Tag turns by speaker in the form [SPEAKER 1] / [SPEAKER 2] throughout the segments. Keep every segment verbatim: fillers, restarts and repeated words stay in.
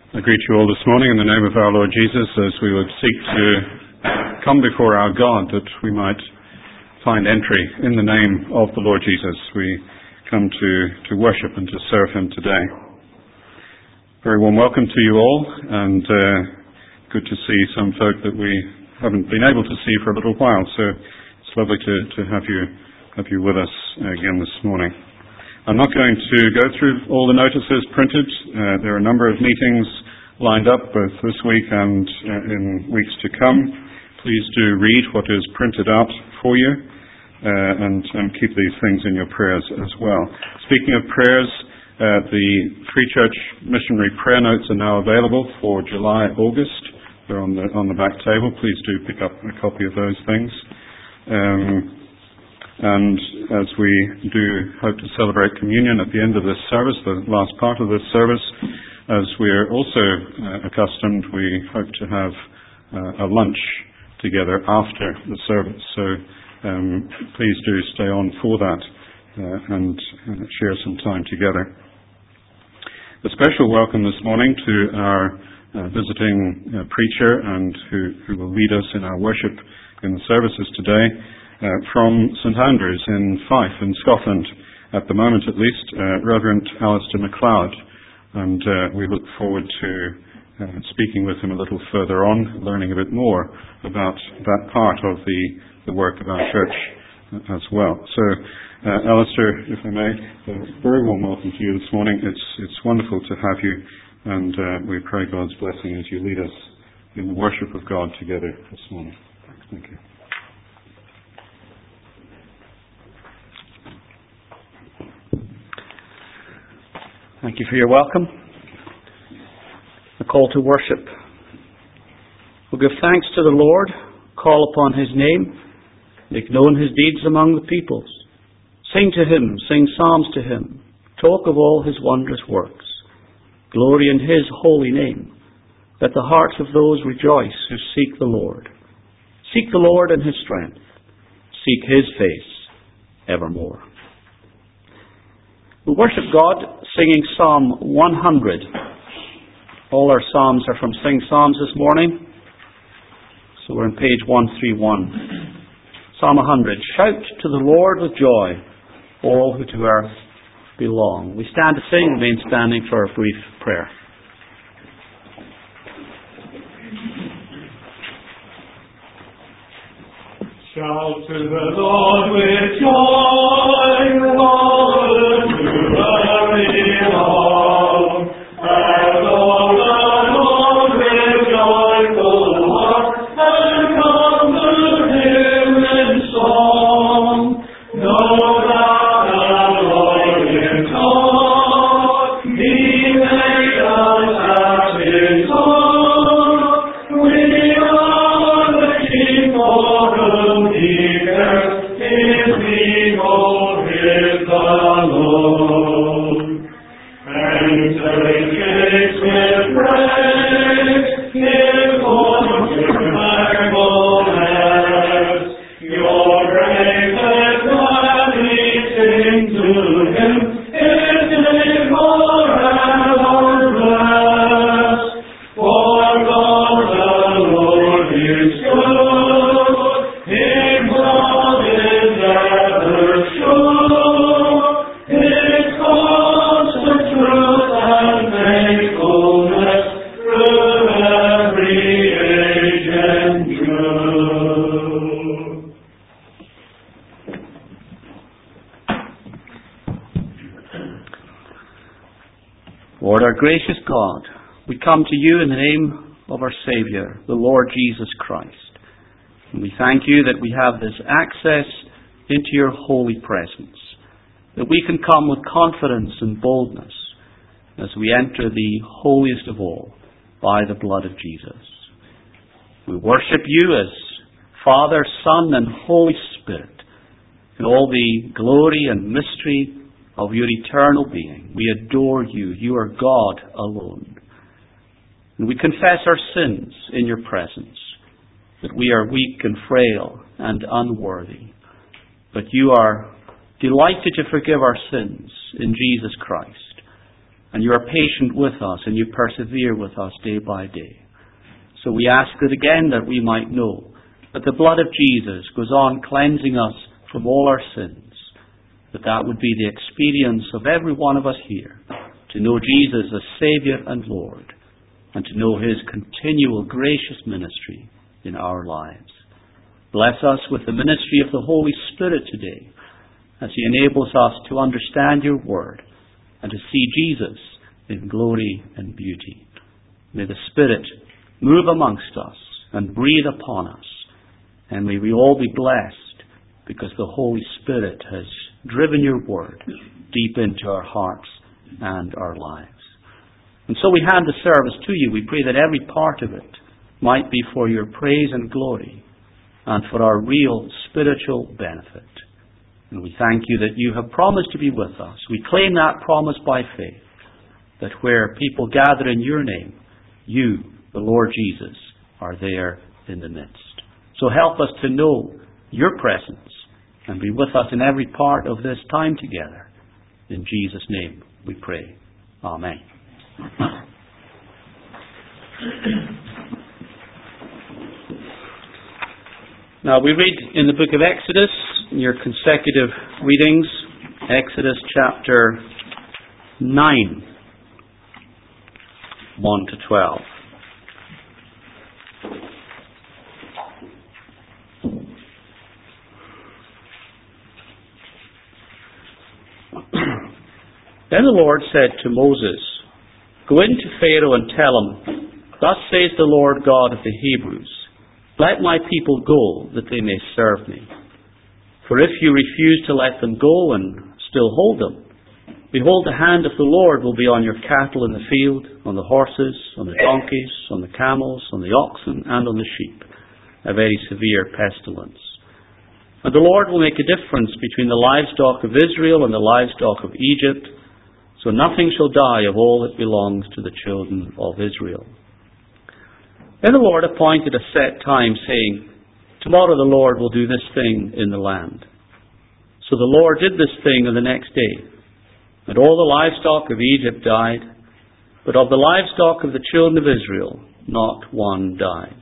[SPEAKER 1] I greet you all this morning in the name of our Lord Jesus, as we would seek to come before our God that we might find entry in the name of the Lord Jesus. We come to, to worship and to serve Him today. Very warm welcome to you all, and uh, good to see some folk that we haven't been able to see for a little while, so it's lovely to, to have you have you with us again this morning. I'm not going to go through all the notices printed. Uh, there are a number of meetings lined up both this week and uh, in weeks to come. Please do read what is printed out for you uh, and, and keep these things in your prayers as well. Speaking of prayers, uh, the Free Church Missionary Prayer Notes are now available for July, August. They're on the, on the back table. Please do pick up a copy of those things. Um, And as we do hope to celebrate communion at the end of this service, the last part of this service, as we're also uh, accustomed, we hope to have uh, a lunch together after the service. So um, please do stay on for that uh, and uh, share some time together. A special welcome this morning to our uh, visiting uh, preacher and who, who will lead us in our worship in the services today. Uh, from St Andrews in Fife in Scotland, at the moment at least, uh, Reverend Alistair MacLeod, and uh, we look forward to uh, speaking with him a little further on, learning a bit more about that part of the, the work of our church uh, as well. So, uh, Alistair, if I may, a very warm welcome to you this morning. It's it's wonderful to have you, and uh, we pray God's blessing as you lead us in the worship of God together this morning. Thank you.
[SPEAKER 2] Thank you for your welcome. A call to worship. We'll give thanks to the Lord, call upon His name, make known His deeds among the peoples. Sing to Him, sing psalms to Him, talk of all His wondrous works. Glory in His holy name. Let the hearts of those rejoice who seek the Lord. Seek the Lord in His strength. Seek His face evermore. We worship God singing Psalm one hundred. All our psalms are from Sing Psalms this morning. So we're on page one thirty-one. Psalm one hundred. Shout to the Lord with joy, all who to earth belong. We stand to sing, remain standing for a brief prayer.
[SPEAKER 3] Shout to the Lord with joy, all who belong. Adore the Lord with joyful heart, and come to Him in song. Know that the Lord is God, He made us as His own. We are the people whom He cares, His people is the Lord. Enter His gates with praise, His courts with thankfulness. Your praises gladly sing to Him, His name forever blessed. For God the Lord is good, His love is ever sure, His constant truth and faithfulness through every age endure.
[SPEAKER 2] Lord, our gracious God, we come to you in the name of our Saviour, the Lord Jesus Christ. And we thank you that we have this access into your holy presence, that we can come with confidence and boldness as we enter the holiest of all by the blood of Jesus. We worship you as Father, Son, and Holy Spirit in all the glory and mystery of your eternal being. We adore you. You are God alone. And we confess our sins in your presence, that we are weak and frail and unworthy. But you are delighted to forgive our sins in Jesus Christ. and you are patient with us, and you persevere with us day by day. So we ask that again that we might know that the blood of Jesus goes on cleansing us from all our sins, that that would be the experience of every one of us here, to know Jesus as Saviour and Lord, and to know His continual gracious ministry in our lives. Bless us with the ministry of the Holy Spirit today, as He enables us to understand Your Word and to see Jesus in glory and beauty. May the Spirit move amongst us and breathe upon us, and may we all be blessed because the Holy Spirit has driven Your Word deep into our hearts and our lives. And so we hand the service to You. We pray that every part of it might be for Your praise and glory and for our real spiritual benefit. And we thank You that You have promised to be with us. We claim that promise by faith, that where people gather in Your name, You, the Lord Jesus, are there in the midst. So help us to know Your presence and be with us in every part of this time together. In Jesus' name we pray. Amen. Now we read in the book of Exodus, in your consecutive readings, Exodus chapter nine, one to twelve. Then the Lord said to Moses, "Go in to Pharaoh and tell him, Thus says the Lord God of the Hebrews, Let my people go, that they may serve me. For if you refuse to let them go and still hold them, behold, the hand of the Lord will be on your cattle in the field, on the horses, on the donkeys, on the camels, on the oxen, and on the sheep, a very severe pestilence. And the Lord will make a difference between the livestock of Israel and the livestock of Egypt, so nothing shall die of all that belongs to the children of Israel." Then the Lord appointed a set time, saying, "Tomorrow the Lord will do this thing in the land." So the Lord did this thing on the next day, and all the livestock of Egypt died, but of the livestock of the children of Israel not one died.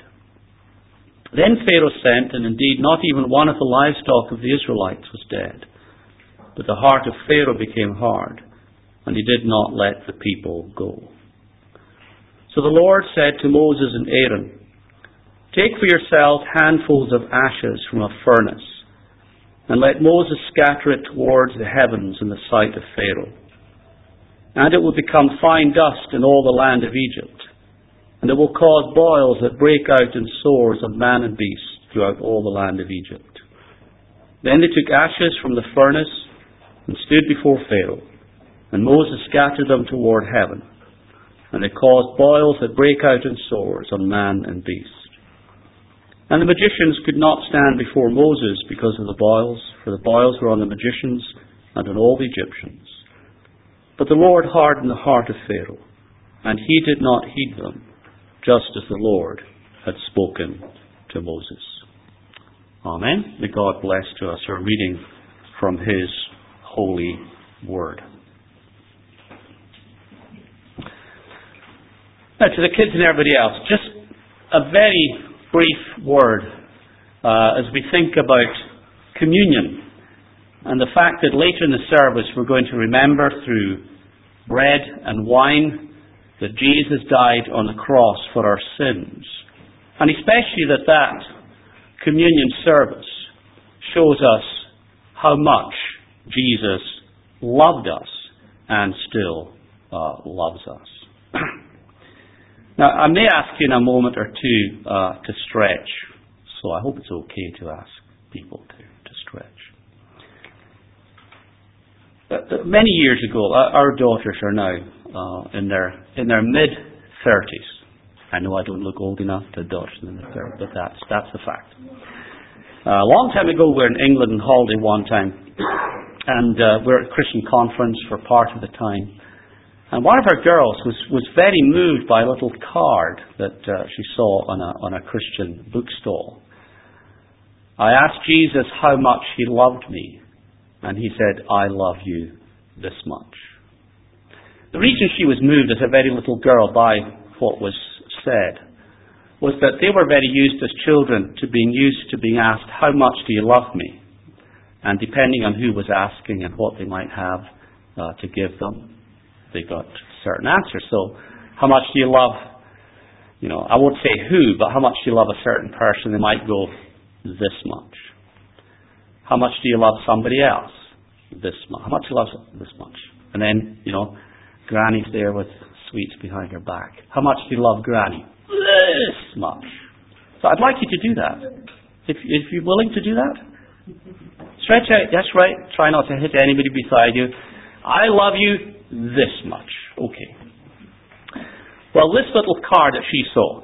[SPEAKER 2] Then Pharaoh sent, and indeed not even one of the livestock of the Israelites was dead. But the heart of Pharaoh became hard, and he did not let the people go. So the Lord said to Moses and Aaron, "Take for yourself handfuls of ashes from a furnace, and let Moses scatter it towards the heavens in the sight of Pharaoh. And it will become fine dust in all the land of Egypt, and it will cause boils that break out in sores on man and beast throughout all the land of Egypt." Then they took ashes from the furnace and stood before Pharaoh, and Moses scattered them toward heaven, and they caused boils that break out in sores on man and beast. And the magicians could not stand before Moses because of the boils, for the boils were on the magicians and on all the Egyptians. But the Lord hardened the heart of Pharaoh, and he did not heed them, just as the Lord had spoken to Moses. Amen. May God bless to us our reading from His holy word. Now, to the kids and everybody else, just a very brief word uh, as we think about communion and the fact that later in the service we're going to remember through bread and wine that Jesus died on the cross for our sins. And especially that that communion service shows us how much Jesus loved us and still uh, loves us. Now, I may ask you in a moment or two uh, to stretch, so I hope it's okay to ask people to, to stretch. Uh, many years ago, uh, our daughters are now uh, in their in their mid thirties. I know I don't look old enough to daughters in their thirties, but that's that's the fact. Uh, a long time ago, we were in England on holiday one time, and uh, we were at a Christian conference for part of the time. And one of our girls was, was very moved by a little card that uh, she saw on a, on a Christian bookstall. I asked Jesus how much He loved me, and He said, "I love you this much." The reason she was moved as a very little girl by what was said was that they were very used as children to being used to being asked, how much do you love me? And depending on who was asking and what they might have uh, to give them, they got certain answers. So, how much do you love, you know, I won't say who, but how much do you love a certain person? They might go, this much. How much do you love somebody else? This much. How much do you love this much? And then, you know, Granny's there with sweets behind her back. How much do you love Granny? This much. So I'd like you to do that. If, if you're willing to do that. Stretch out. That's right. Try not to hit anybody beside you. I love you this much. Okay. Well, this little card that she saw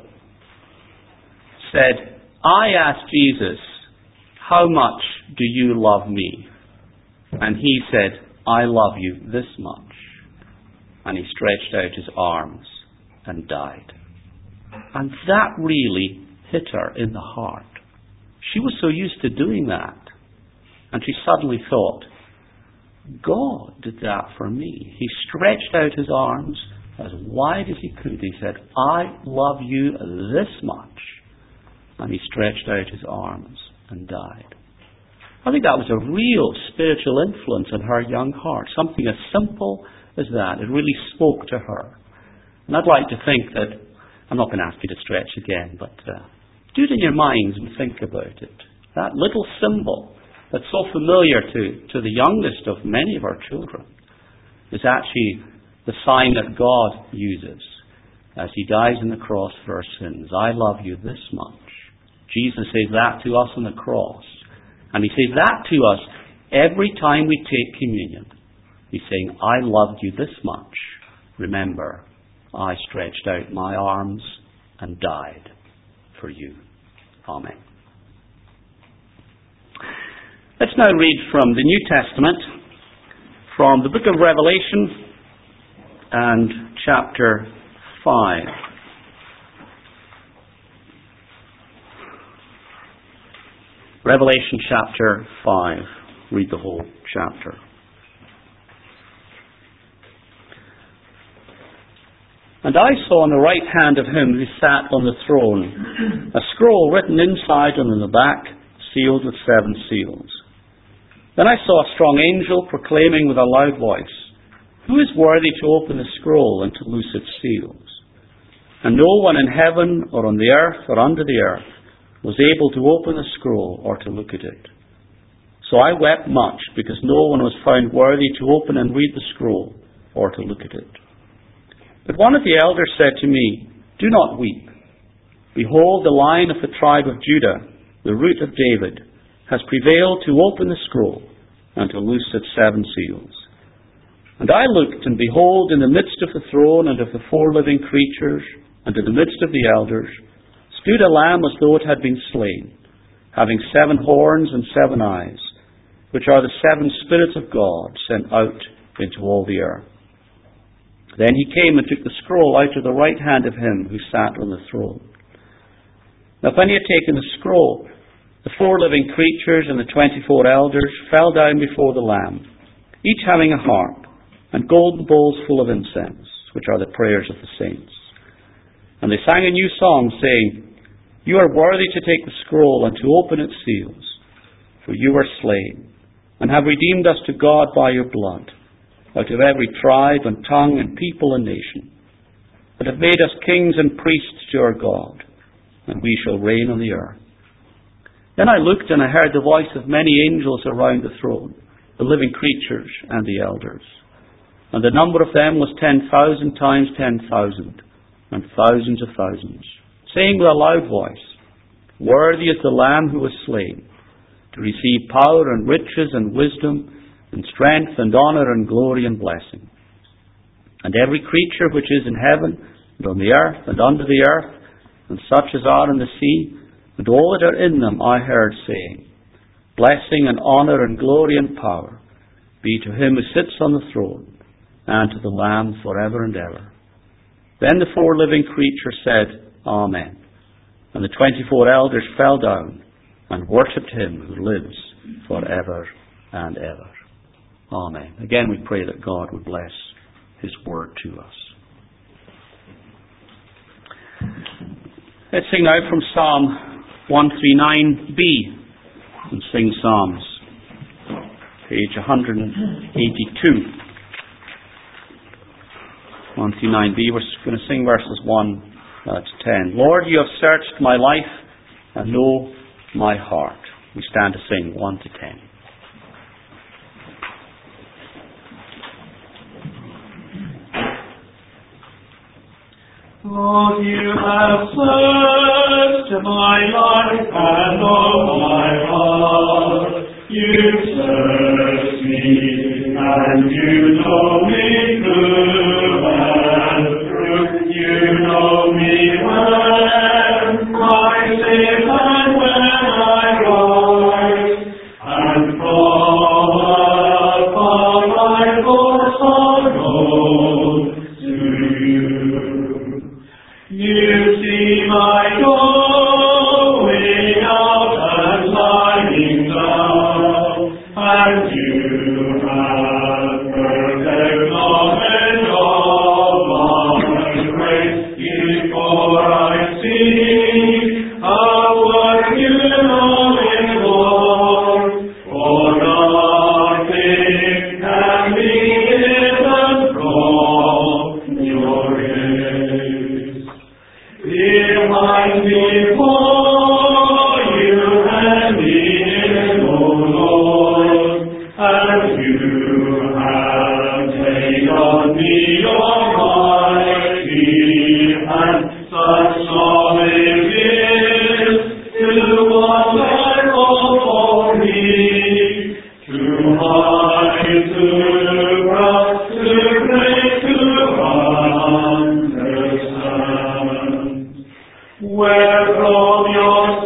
[SPEAKER 2] said, I asked Jesus, how much do you love me? And he said, I love you this much. And he stretched out his arms and died. And that really hit her in the heart. She was so used to doing that. And she suddenly thought, God did that for me. He stretched out his arms as wide as he could. He said, I love you this much. And he stretched out his arms and died. I think that was a real spiritual influence in her young heart. Something as simple as that. It really spoke to her. And I'd like to think that, I'm not going to ask you to stretch again, but uh, do it in your minds and think about it. That little symbol that's so familiar to, to the youngest of many of our children is actually the sign that God uses as he dies on the cross for our sins. I love you this much. Jesus says that to us on the cross. And he says that to us every time we take communion. He's saying, I loved you this much. Remember, I stretched out my arms and died for you. Amen. Let's now read from the New Testament, from the book of Revelation and chapter five. Revelation chapter five. Read the whole chapter. And I saw on the right hand of him who sat on the throne a scroll written inside and on the back, sealed with seven seals. Then I saw a strong angel proclaiming with a loud voice, who is worthy to open the scroll and to loose its seals? And no one in heaven or on the earth or under the earth was able to open the scroll or to look at it. So I wept much because no one was found worthy to open and read the scroll or to look at it. But one of the elders said to me, do not weep. Behold, the Lion of the tribe of Judah, the Root of David, has prevailed to open the scroll and to loose its seven seals. And I looked, and behold, in the midst of the throne and of the four living creatures, and in the midst of the elders, stood a lamb as though it had been slain, having seven horns and seven eyes, which are the seven spirits of God sent out into all the earth. Then he came and took the scroll out of the right hand of him who sat on the throne. Now when he had taken the scroll, the four living creatures and the twenty-four elders fell down before the Lamb, each having a harp and golden bowls full of incense, which are the prayers of the saints. And they sang a new song, saying, you are worthy to take the scroll and to open its seals, for you are slain, and have redeemed us to God by your blood, out of every tribe and tongue and people and nation, and have made us kings and priests to our God, and we shall reign on the earth. Then I looked, and I heard the voice of many angels around the throne, the living creatures and the elders. And the number of them was ten thousand times ten thousand, and thousands of thousands, saying with a loud voice, worthy is the Lamb who was slain, to receive power and riches and wisdom and strength and honour and glory and blessing. And every creature which is in heaven and on the earth and under the earth, and such as are in the sea, and all that are in them, I heard saying, blessing and honour and glory and power be to him who sits on the throne, and to the Lamb forever and ever. Then the four living creatures said, Amen. And the twenty-four elders fell down and worshipped him who lives forever and ever. Amen. Again we pray that God would bless His word to us. Let's sing out from Psalm one thirty-nine B and sing Psalms, page one eighty-two. one thirty-nine B, we're going to sing verses one to ten. Lord, you have searched my life and know my heart. We stand to sing one to ten.
[SPEAKER 3] Lord, you have searched my life and know my heart. You search me and you know me through and through. You know me when I sleep and when I rise, and from above my thoughts are known to you. You see my going out and lying down, and you have perfect knowledge of my grace before I see a work you know in Lord, for nothing can be hidden from your grace. Behind before you and me, O Lord, and you have taken me your mighty hand. Such knowledge is too wonderful for me, too high, too broad, too great to understand. Where from your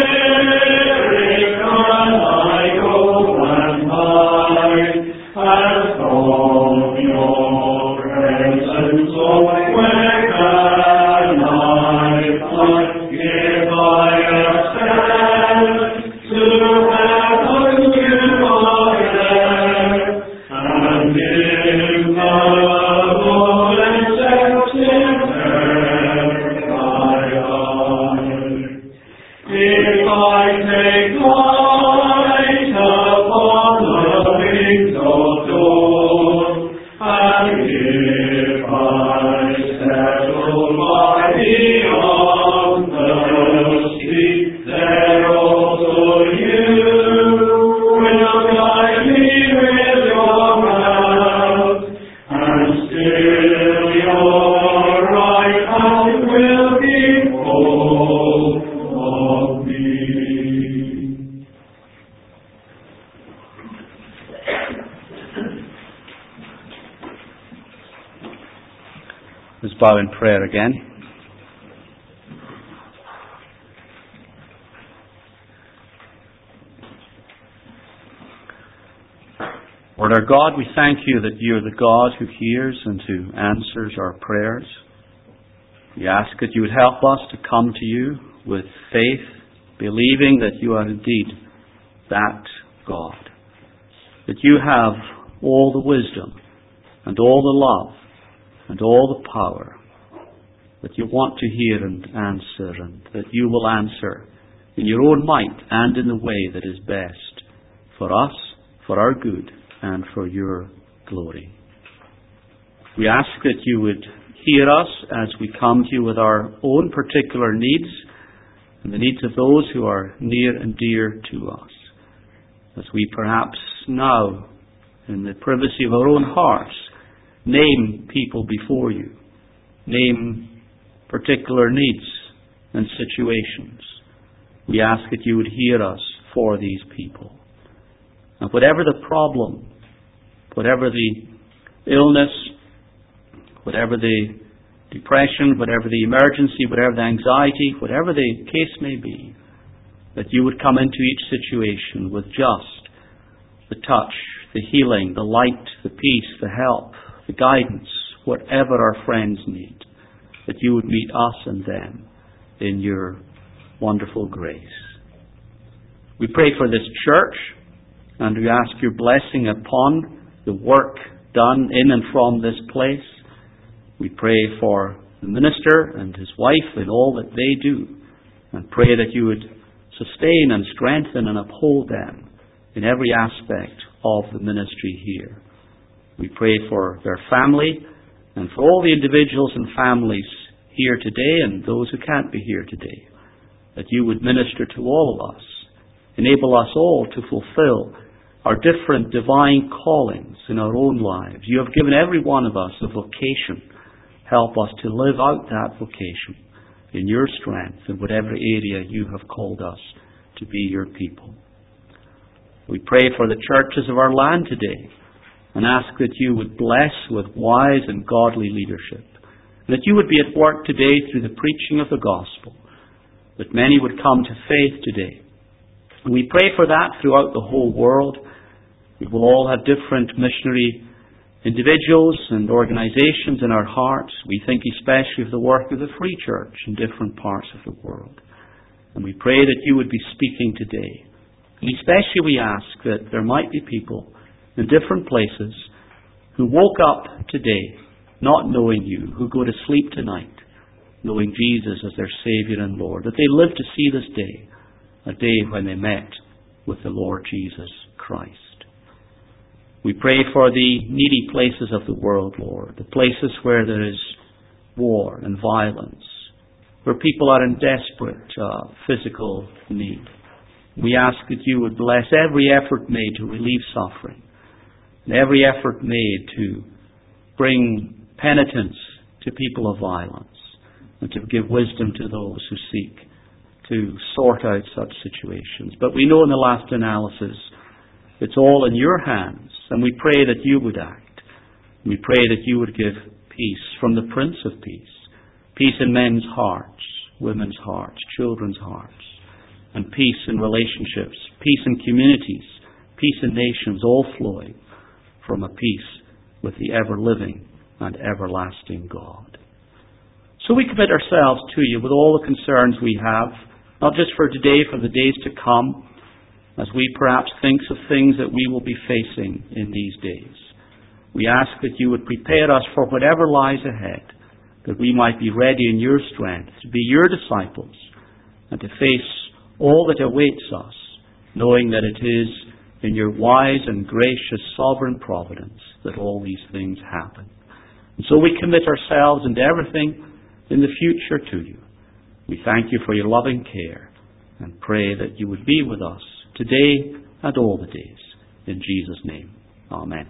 [SPEAKER 3] spirit can I go and hide, and from your presence, oh, where can I fly? If I ascend to heaven, you are there, and if the Lord accepts him there, I am. If I take flight upon the wings of dawn, and if I settle by beyond the sea, there also you will guide me with your hand, and still your right hand will be hold of me.
[SPEAKER 2] Let's bow in prayer again. Lord our God, we thank you that you are the God who hears and who answers our prayers. We ask that you would help us to come to you with faith, believing that you are indeed that God, that you have all the wisdom and all the love and all the power, that you want to hear and answer, and that you will answer in your own might and in the way that is best for us, for our good, and for your glory. We ask that you would hear us as we come to you with our own particular needs and the needs of those who are near and dear to us, as we perhaps now, in the privacy of our own hearts, name people before you, name particular needs and situations. We ask that you would hear us for these people. And whatever the problem, whatever the illness, whatever the depression, whatever the emergency, whatever the anxiety, whatever the case may be, that you would come into each situation with just the touch, the healing, the light, the peace, the help, the guidance, whatever our friends need, that you would meet us and them in your wonderful grace. We pray for this church, and we ask your blessing upon the work done in and from this place. We pray for the minister and his wife in all that they do, and pray that you would sustain and strengthen and uphold them in every aspect of the ministry here. We pray for their family and for all the individuals and families here today and those who can't be here today, that you would minister to all of us, enable us all to fulfill our different divine callings in our own lives. You have given every one of us a vocation. Help us to live out that vocation in your strength in whatever area you have called us to be your people. We pray for the churches of our land today and ask that you would bless with wise and godly leadership, and that you would be at work today through the preaching of the gospel, that many would come to faith today. And we pray for that throughout the whole world. We will all have different missionary individuals and organizations in our hearts. We think especially of the work of the Free Church in different parts of the world. And we pray that you would be speaking today. And especially we ask that there might be people in different places who woke up today not knowing you, who go to sleep tonight knowing Jesus as their Saviour and Lord, that they live to see this day, a day when they met with the Lord Jesus Christ. We pray for the needy places of the world, Lord, the places where there is war and violence, where people are in desperate uh, physical need. We ask that you would bless every effort made to relieve suffering, and every effort made to bring penitence to people of violence, and to give wisdom to those who seek to sort out such situations. But we know in the last analysis, it's all in your hands, and we pray that you would act. We pray that you would give peace from the Prince of Peace, peace in men's hearts, women's hearts, children's hearts, and peace in relationships, peace in communities, peace in nations, all flowing from a peace with the ever-living and everlasting God. So we commit ourselves to you with all the concerns we have, not just for today, for the days to come, as we perhaps think of things that we will be facing in these days. We ask that you would prepare us for whatever lies ahead, that we might be ready in your strength to be your disciples and to face all that awaits us, knowing that it is in your wise and gracious sovereign providence that all these things happen. And so we commit ourselves and everything in the future to you. We thank you for your loving care and pray that you would be with us today and all the days. In Jesus' name, amen.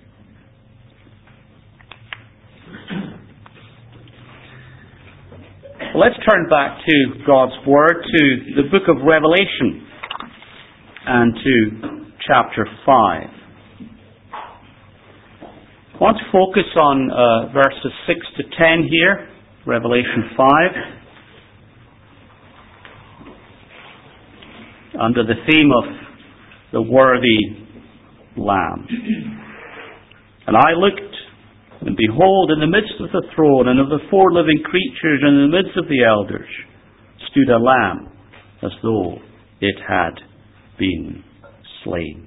[SPEAKER 2] Let's turn back to God's Word, to the book of Revelation and to chapter five. I want to focus on uh, verses six to ten here, Revelation five, under the theme of the worthy Lamb. And I looked, and behold, in the midst of the throne and of the four living creatures and in the midst of the elders stood a Lamb as though it had been slain.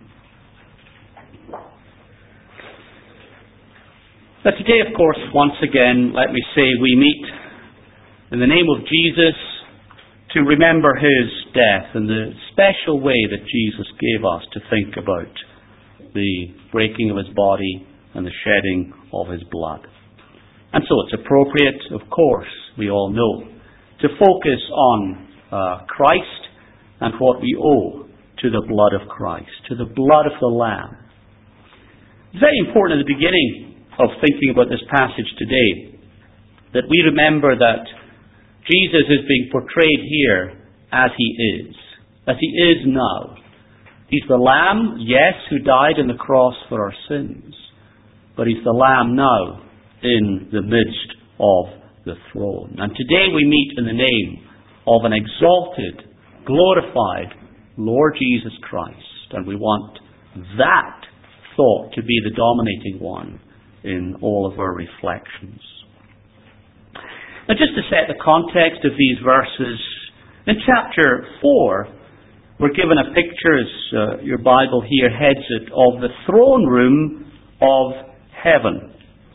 [SPEAKER 2] Now today, of course, once again, let me say, we meet in the name of Jesus to remember his death and the special way that Jesus gave us to think about the breaking of his body and the shedding of his blood. And so it's appropriate, of course, we all know, to focus on uh, Christ and what we owe to the blood of Christ, to the blood of the Lamb. It's very important at the beginning of thinking about this passage today that we remember that Jesus is being portrayed here as he is, as he is now. He's the Lamb, yes, who died on the cross for our sins, but he's the Lamb now in the midst of the throne. And today we meet in the name of an exalted, glorified Lord Jesus Christ, and we want that thought to be the dominating one in all of our reflections. Now, just to set the context of these verses, in chapter four, we're given a picture, as uh, your Bible here heads it, of the throne room of heaven.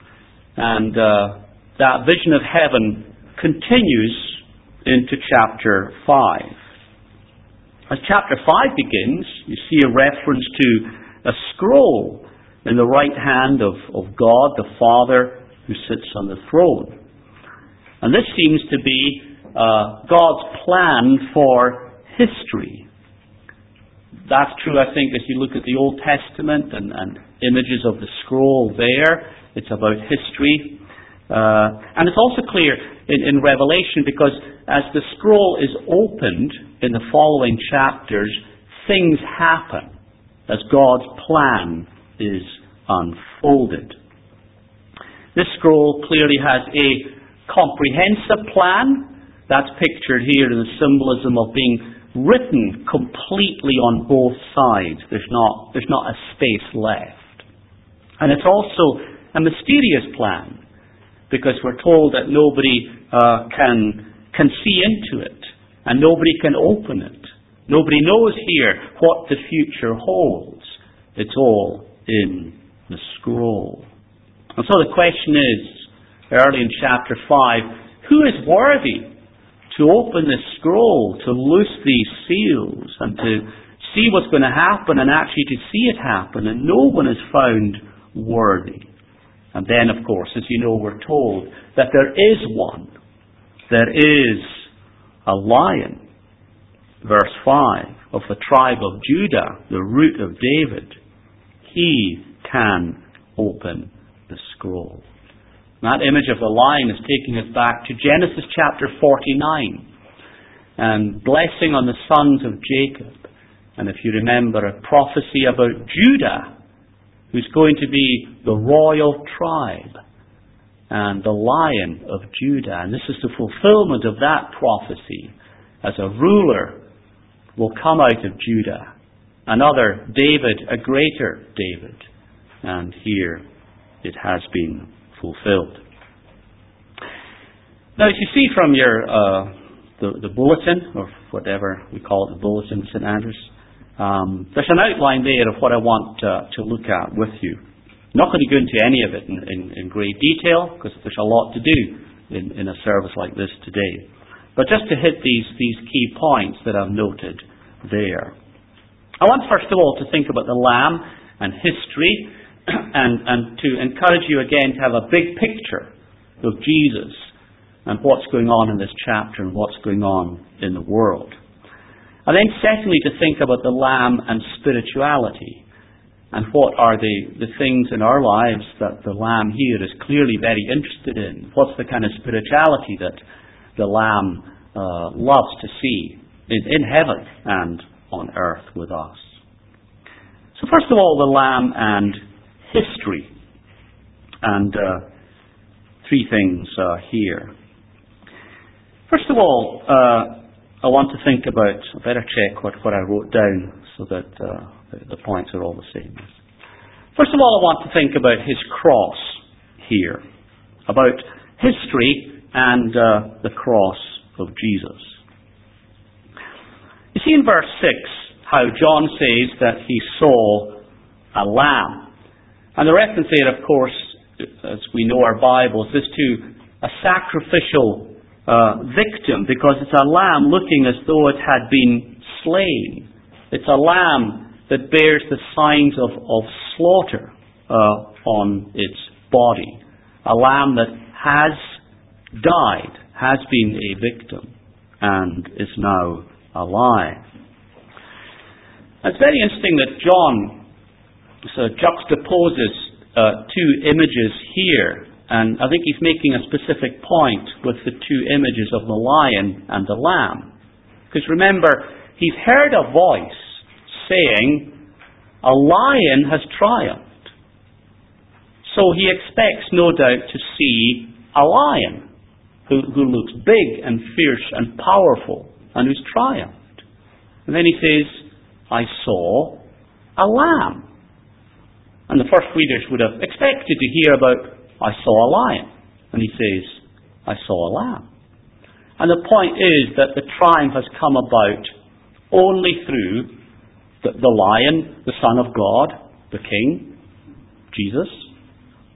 [SPEAKER 2] And uh, that vision of heaven continues into chapter five. As chapter five begins, you see a reference to a scroll in the right hand of, of God, the Father, who sits on the throne. And this seems to be uh, God's plan for history. That's true, I think, as you look at the Old Testament and, and images of the scroll there. It's about history. Uh, and it's also clear in, in Revelation, because as the scroll is opened in the following chapters, things happen as God's plan is unfolded. This scroll clearly has a comprehensive plan. That's pictured here in the symbolism of being written completely on both sides. There's not, there's not a space left. And it's also a mysterious plan, because we're told that nobody uh, can, can see into it, and nobody can open it. Nobody knows here what the future holds. It's all in the scroll. And so the question is, early in chapter five, who is worthy to open this scroll, to loose these seals, and to see what's going to happen, and actually to see it happen, and no one is found worthy. And then, of course, as you know, we're told that there is one. There is a lion, verse five, of the tribe of Judah, the root of David. He can open the scroll. That image of the lion is taking us back to Genesis chapter forty-nine, and blessing on the sons of Jacob. And if you remember, a prophecy about Judah, who's going to be the royal tribe and the Lion of Judah. And this is the fulfillment of that prophecy, as a ruler will come out of Judah, another David, a greater David. And here it has been fulfilled. Now, as you see from your uh, the, the bulletin, or whatever we call it, the bulletin of Saint Andrews, um, there's an outline there of what I want uh, to look at with you. I'm not going to go into any of it in, in, in great detail, because there's a lot to do in, in a service like this today. But just to hit these, these key points that I've noted there. I want, first of all, to think about the Lamb and history, and, and to encourage you again to have a big picture of Jesus and what's going on in this chapter and what's going on in the world. And then secondly, to think about the Lamb and spirituality, and what are the, the things in our lives that the Lamb here is clearly very interested in. What's the kind of spirituality that the Lamb uh, loves to see in, in heaven and on earth with us. So first of all, the Lamb and history. And uh, three things uh, here. First of all, uh, I want to think about, I better check what, what I wrote down so that uh, the, the points are all the same. First of all, I want to think about his cross here, about history and uh, the cross of Jesus. You see in verse six how John says that he saw a lamb. And the reference there, of course, as we know our Bibles, is to a sacrificial Uh, victim, because it's a lamb looking as though it had been slain. It's a lamb that bears the signs of, of slaughter uh, on its body. A lamb that has died, has been a victim, and is now alive. It's very interesting that John sort of juxtaposes uh, two images here. And I think he's making a specific point with the two images of the lion and the lamb. Because remember, he's heard a voice saying, a lion has triumphed. So he expects, no doubt, to see a lion who, who looks big and fierce and powerful and who's triumphed. And then he says, I saw a lamb. And the first readers would have expected to hear about, I saw a lion. And he says, I saw a lamb. And the point is that the triumph has come about only through the, the lion, the Son of God, the King, Jesus,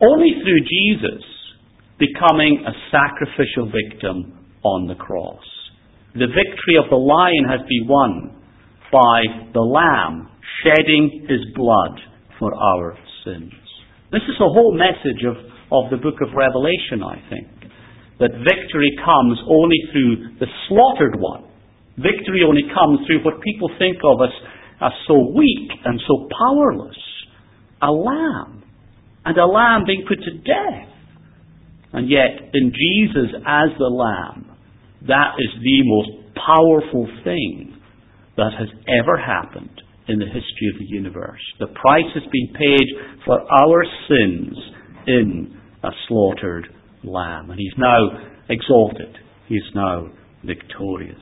[SPEAKER 2] only through Jesus becoming a sacrificial victim on the cross. The victory of the lion has been won by the Lamb shedding his blood for our sins. This is the whole message of, of the book of Revelation, I think. That victory comes only through the slaughtered one. Victory only comes through what people think of as, as so weak and so powerless. A lamb. And a lamb being put to death. And yet, in Jesus as the Lamb, that is the most powerful thing that has ever happened in the history of the universe. The price has been paid for our sins in a slaughtered Lamb. And He's now exalted. He's now victorious.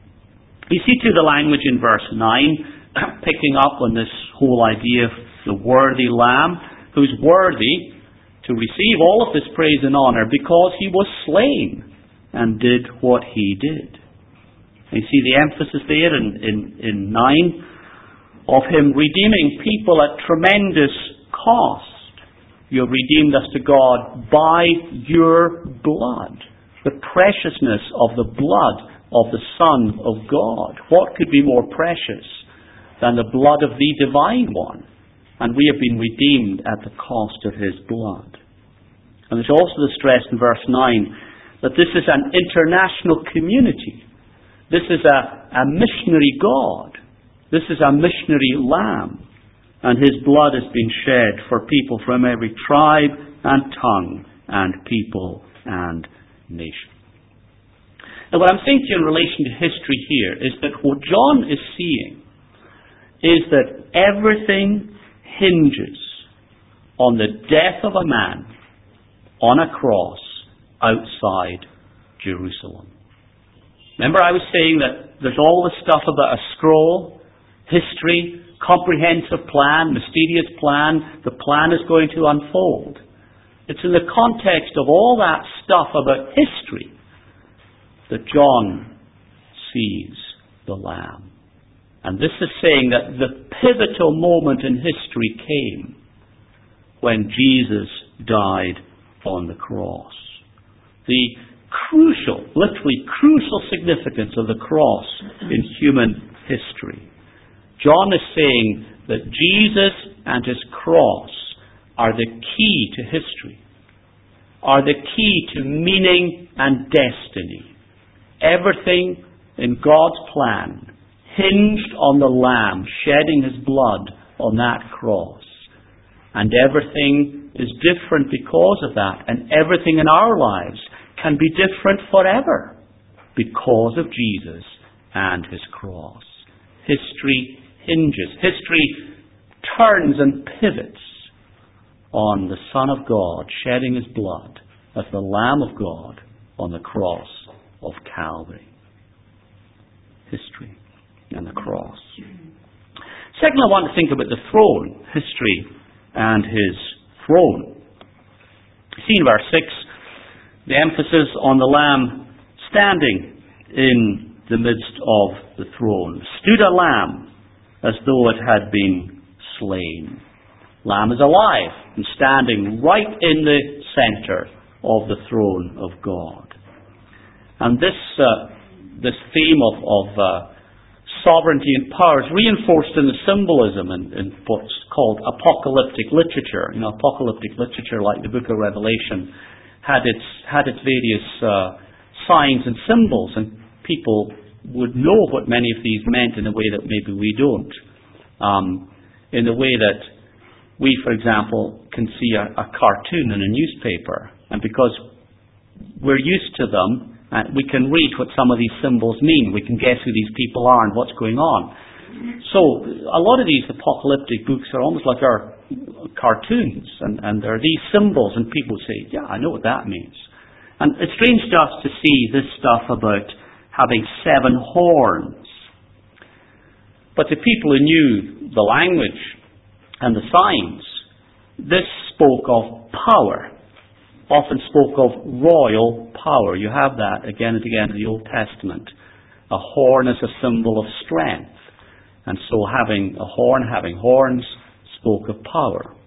[SPEAKER 2] You see to the language in verse nine, picking up on this whole idea of the worthy Lamb, who's worthy to receive all of this praise and honor because He was slain and did what He did. You see the emphasis there in, in, in nine of Him redeeming people at tremendous cost. You have redeemed us to God by your blood. The preciousness of the blood of the Son of God. What could be more precious than the blood of the Divine One? And we have been redeemed at the cost of His blood. And there's also the stress in verse nine that this is an international community. This is a, a missionary God. This is a missionary Lamb. And His blood has been shed for people from every tribe and tongue and people and nation. And what I'm saying to you in relation to history here is that what John is seeing is that everything hinges on the death of a man on a cross outside Jerusalem. Remember I was saying that there's all this stuff about a scroll, history, comprehensive plan, mysterious plan. The plan is going to unfold. It's in the context of all that stuff about history that John sees the Lamb. And this is saying that the pivotal moment in history came when Jesus died on the cross. The crucial, literally crucial significance of the cross in human history. John is saying that Jesus and His cross are the key to history, are the key to meaning and destiny. Everything in God's plan hinged on the Lamb shedding His blood on that cross. And everything is different because of that. And everything in our lives can be different forever because of Jesus and His cross. History hinges. History turns and pivots on the Son of God shedding His blood as the Lamb of God on the cross of Calvary. History and the cross. Secondly, I want to think about the throne. History and His throne. You see in verse six, the emphasis on the Lamb standing in the midst of the throne. Stood a Lamb as though it had been slain. Lamb is alive and standing right in the center of the throne of God. And this uh, this theme of, of uh, sovereignty and power is reinforced in the symbolism in, in what's called apocalyptic literature. You know, apocalyptic literature, like the book of Revelation, had its had its various uh, signs and symbols, and people would know what many of these meant in a way that maybe we don't. Um, in the way that we, for example, can see a, a cartoon in a newspaper, and because we're used to them, uh, we can read what some of these symbols mean. We can guess who these people are and what's going on. So a lot of these apocalyptic books are almost like our cartoons, and, and there are these symbols, and people say, yeah, I know what that means. And it's strange to us to see this stuff about having seven horns. But to people who knew the language and the signs, this spoke of power, often spoke of royal power. You have that again and again in the Old Testament. A horn is a symbol of strength. And so having a horn, having horns, spoke of power.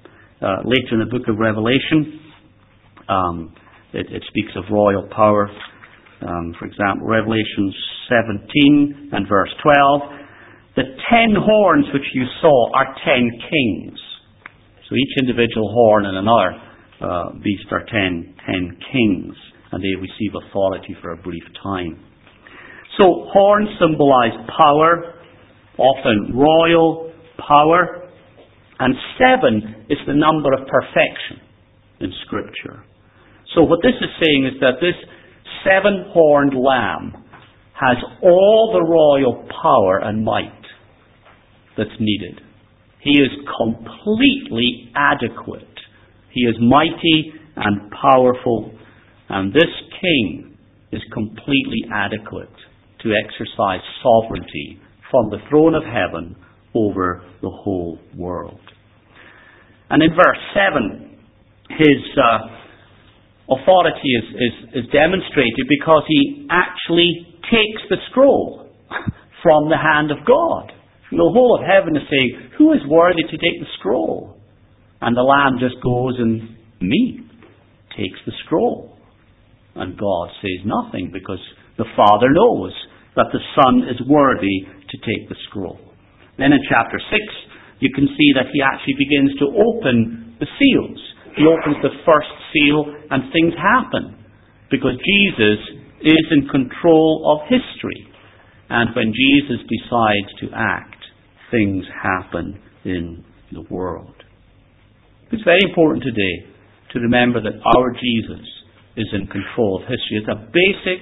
[SPEAKER 2] uh, later in the book of Revelation. Um, it, it speaks of royal power. Um, for example, Revelation seventeen and verse twelve. The ten horns which you saw are ten kings. So each individual horn and another uh, beast are ten, ten kings, and they receive authority for a brief time. So horns symbolize power, often royal power, and seven is the number of perfection in Scripture. So what this is saying is that this seven-horned lamb has all the royal power and might that's needed. He is completely adequate. He is mighty and powerful, and this king is completely adequate to exercise sovereignty from the throne of heaven over the whole world. And in verse seven, his uh, authority is, is, is demonstrated because he actually takes the scroll from the hand of God. The whole of heaven is saying, who is worthy to take the scroll? And the Lamb just goes and, me, takes the scroll. And God says nothing because the Father knows that the Son is worthy to take the scroll. Then in chapter six, you can see that he actually begins to open the seals. He opens the first seal and things happen because Jesus is in control of history. And when Jesus decides to act, things happen in the world. It's very important today to remember that our Jesus is in control of history. It's a basic,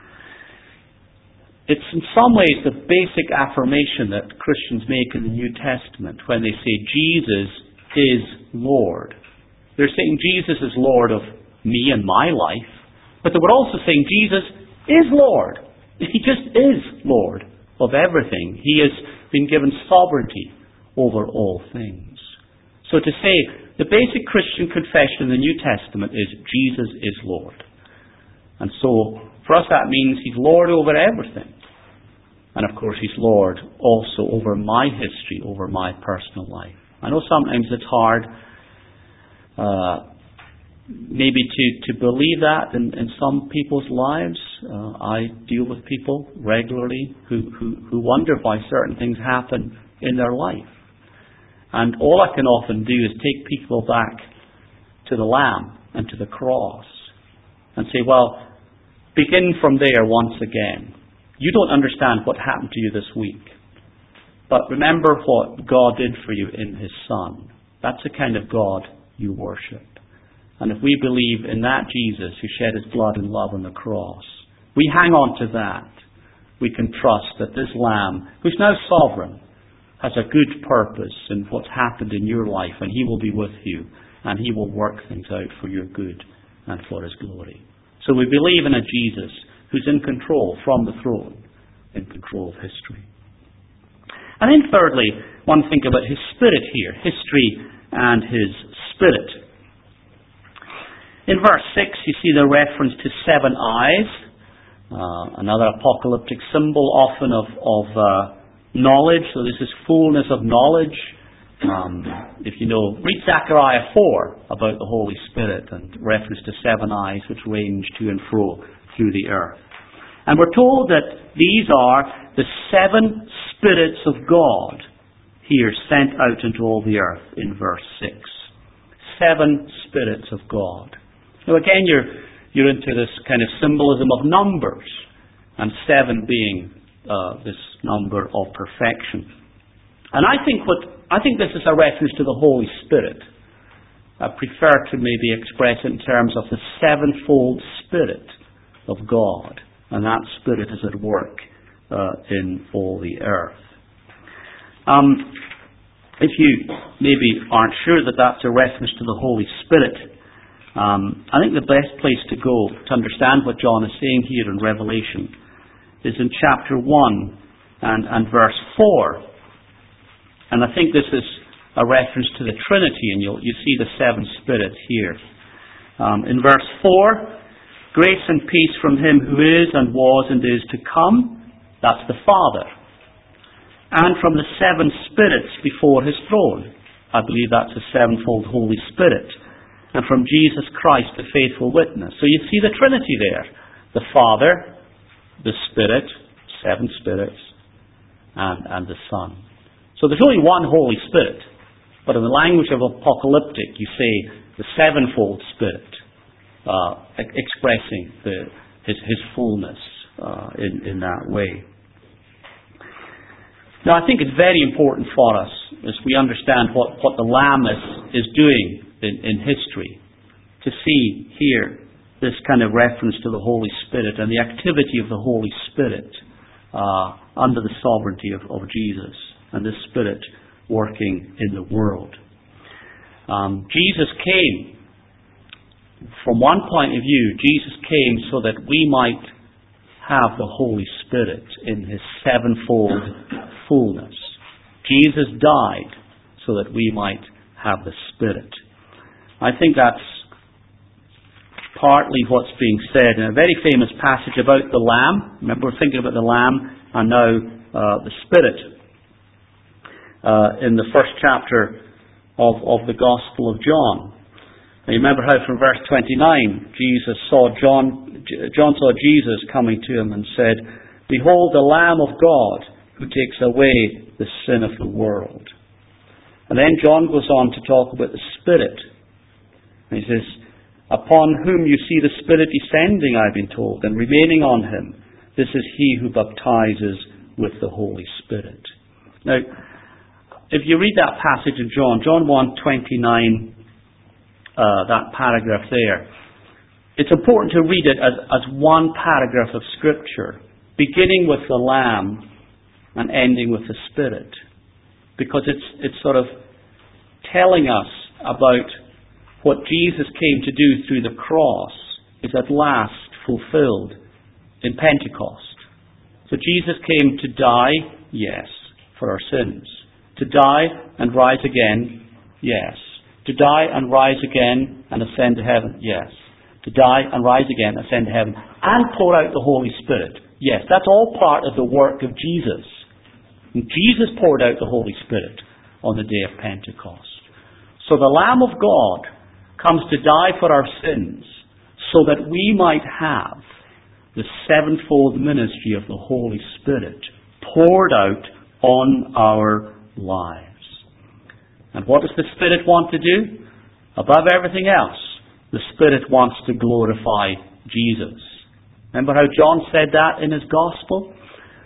[SPEAKER 2] it's in some ways the basic affirmation that Christians make in the New Testament when they say Jesus is Lord. They're saying Jesus is Lord of me and my life, but they were also saying Jesus is Lord. He just is Lord of everything. He has been given sovereignty over all things. So to say, the basic Christian confession in the New Testament is Jesus is Lord. And so, for us that means He's Lord over everything. And of course He's Lord also over my history, over my personal life. I know sometimes it's hard uh, maybe to, to believe that in, in some people's lives. Uh, I deal with people regularly who, who, who wonder why certain things happen in their life. And all I can often do is take people back to the Lamb and to the cross and say, well, begin from there once again. You don't understand what happened to you this week, but remember what God did for you in His Son. That's the kind of God you worship. And if we believe in that Jesus who shed His blood and love on the cross, we hang on to that. We can trust that this Lamb, who's now sovereign, has a good purpose in what's happened in your life, and He will be with you, and He will work things out for your good and for His glory. So we believe in a Jesus who's in control from the throne, in control of history. And then thirdly, one think about His Spirit here, history and His Spirit. In verse six, you see the reference to seven eyes, uh, another apocalyptic symbol often of, of uh, knowledge. So this is fullness of knowledge. Um, if you know, read Zechariah four about the Holy Spirit and reference to seven eyes which range to and fro through the earth. And we're told that these are the seven spirits of God here sent out into all the earth in verse six. Seven spirits of God. Now again, you're, you're into this kind of symbolism of numbers, and seven being uh, this number of perfection. And I think what I think this is a reference to the Holy Spirit. I prefer to maybe express it in terms of the sevenfold Spirit of God, and that Spirit is at work uh, in all the earth. Um, if you maybe aren't sure that that's a reference to the Holy Spirit, Um, I think the best place to go to understand what John is saying here in Revelation is in chapter one and, and verse four. And I think this is a reference to the Trinity, and you'll, you see the seven spirits here. Um, in verse four, grace and peace from Him who is and was and is to come, that's the Father, and from the seven spirits before His throne, I believe that's the sevenfold Holy Spirit. And from Jesus Christ, the faithful witness. So you see the Trinity there. The Father, the Spirit, seven spirits, and, and the Son. So there's only one Holy Spirit. But in the language of apocalyptic, you say the sevenfold Spirit, uh, expressing the, his, his fullness uh, in, in that way. Now I think it's very important for us, as we understand what, what the Lamb is, is doing in, in history, to see here this kind of reference to the Holy Spirit and the activity of the Holy Spirit uh, under the sovereignty of, of Jesus, and this Spirit working in the world. Um, Jesus came, from one point of view, Jesus came so that we might have the Holy Spirit in His sevenfold fullness. Jesus died so that we might have the Spirit. I think that's partly what's being said in a very famous passage about the Lamb. Remember, we're thinking about the Lamb and now uh, the Spirit. Uh, in the first chapter of, of the Gospel of John. Now, you remember how from verse twenty-nine, Jesus saw John, John saw Jesus coming to him and said, "Behold the Lamb of God who takes away the sin of the world." And then John goes on to talk about the Spirit. And he says, "Upon whom you see the Spirit descending, I've been told, and remaining on him, this is he who baptizes with the Holy Spirit." Now, if you read that passage in John, John one twenty-nine, uh, that paragraph there, it's important to read it as, as one paragraph of Scripture, beginning with the Lamb and ending with the Spirit. Because it's, it's sort of telling us about what Jesus came to do through the cross is at last fulfilled in Pentecost. So Jesus came to die, yes, for our sins. To die and rise again, yes. To die and rise again and ascend to heaven, yes. To die and rise again, ascend to heaven, and pour out the Holy Spirit, yes. That's all part of the work of Jesus. And Jesus poured out the Holy Spirit on the day of Pentecost. So the Lamb of God comes to die for our sins so that we might have the sevenfold ministry of the Holy Spirit poured out on our lives. And what does the Spirit want to do? Above everything else, the Spirit wants to glorify Jesus. Remember how John said that in his Gospel?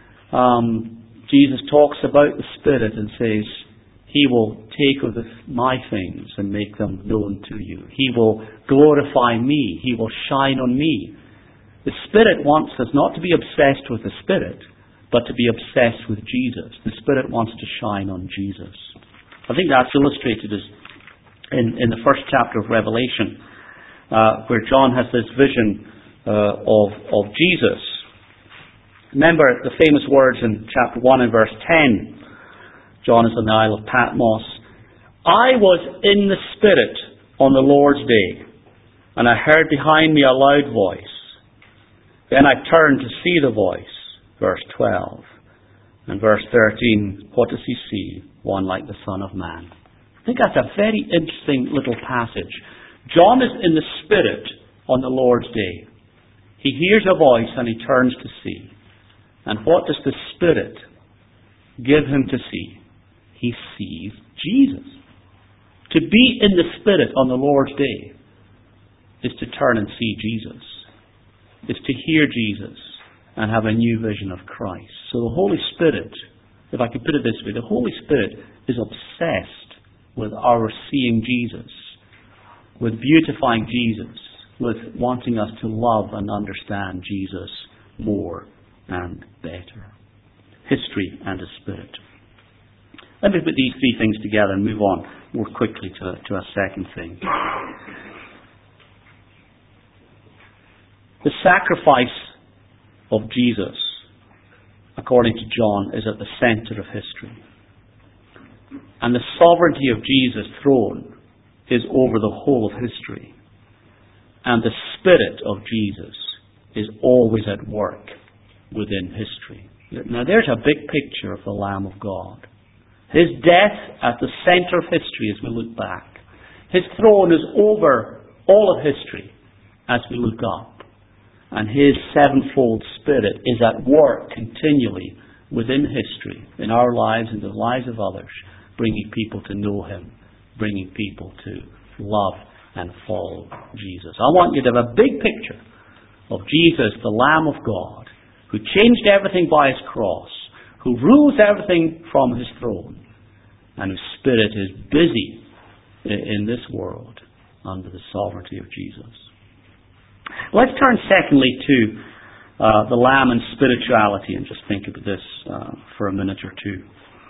[SPEAKER 2] Um, Jesus talks about the Spirit and says, He will take of the, my things and make them known to you. He will glorify me. He will shine on me. The Spirit wants us not to be obsessed with the Spirit, but to be obsessed with Jesus. The Spirit wants to shine on Jesus. I think that's illustrated as in, in the first chapter of Revelation, uh, where John has this vision uh, of, of Jesus. Remember the famous words in chapter one and verse ten. John is on the Isle of Patmos. "I was in the Spirit on the Lord's day, and I heard behind me a loud voice. Then I turned to see the voice." Verse twelve. And verse thirteen, what does he see? One like the Son of Man. I think that's a very interesting little passage. John is in the Spirit on the Lord's day. He hears a voice and he turns to see. And what does the Spirit give him to see? He sees Jesus. To be in the Spirit on the Lord's day is to turn and see Jesus. Is to hear Jesus and have a new vision of Christ. So the Holy Spirit, if I could put it this way, the Holy Spirit is obsessed with our seeing Jesus, with beautifying Jesus, with wanting us to love and understand Jesus more and better. History and the Spirit. Let me put these three things together and move on more quickly to, to a second thing. The sacrifice of Jesus, according to John, is at the center of history. And the sovereignty of Jesus' throne is over the whole of history. And the Spirit of Jesus is always at work within history. Now there's a big picture of the Lamb of God. His death at the center of history as we look back. His throne is over all of history as we look up. And His sevenfold Spirit is at work continually within history, in our lives and the lives of others, bringing people to know Him, bringing people to love and follow Jesus. I want you to have a big picture of Jesus, the Lamb of God, who changed everything by His cross, who rules everything from His throne, and whose Spirit is busy in this world under the sovereignty of Jesus. Let's turn secondly to uh, the Lamb and spirituality, and just think about this uh, for a minute or two.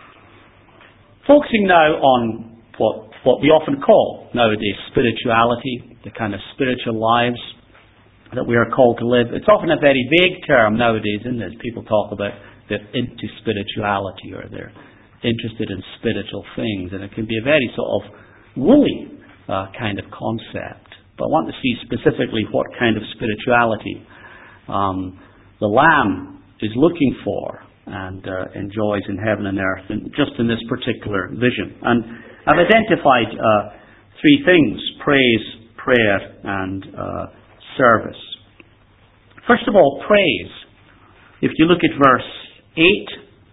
[SPEAKER 2] Focusing now on what, what we often call nowadays spirituality, the kind of spiritual lives that we are called to live. It's often a very vague term nowadays, isn't it? People talk about they're into spirituality, or they're interested in spiritual things, and it can be a very sort of woolly uh, kind of concept. But I want to see specifically what kind of spirituality um, the Lamb is looking for and uh, enjoys in heaven and earth, and just in this particular vision. And I've identified uh, three things: praise, prayer, and uh, service. First of all, praise. If you look at verse eight,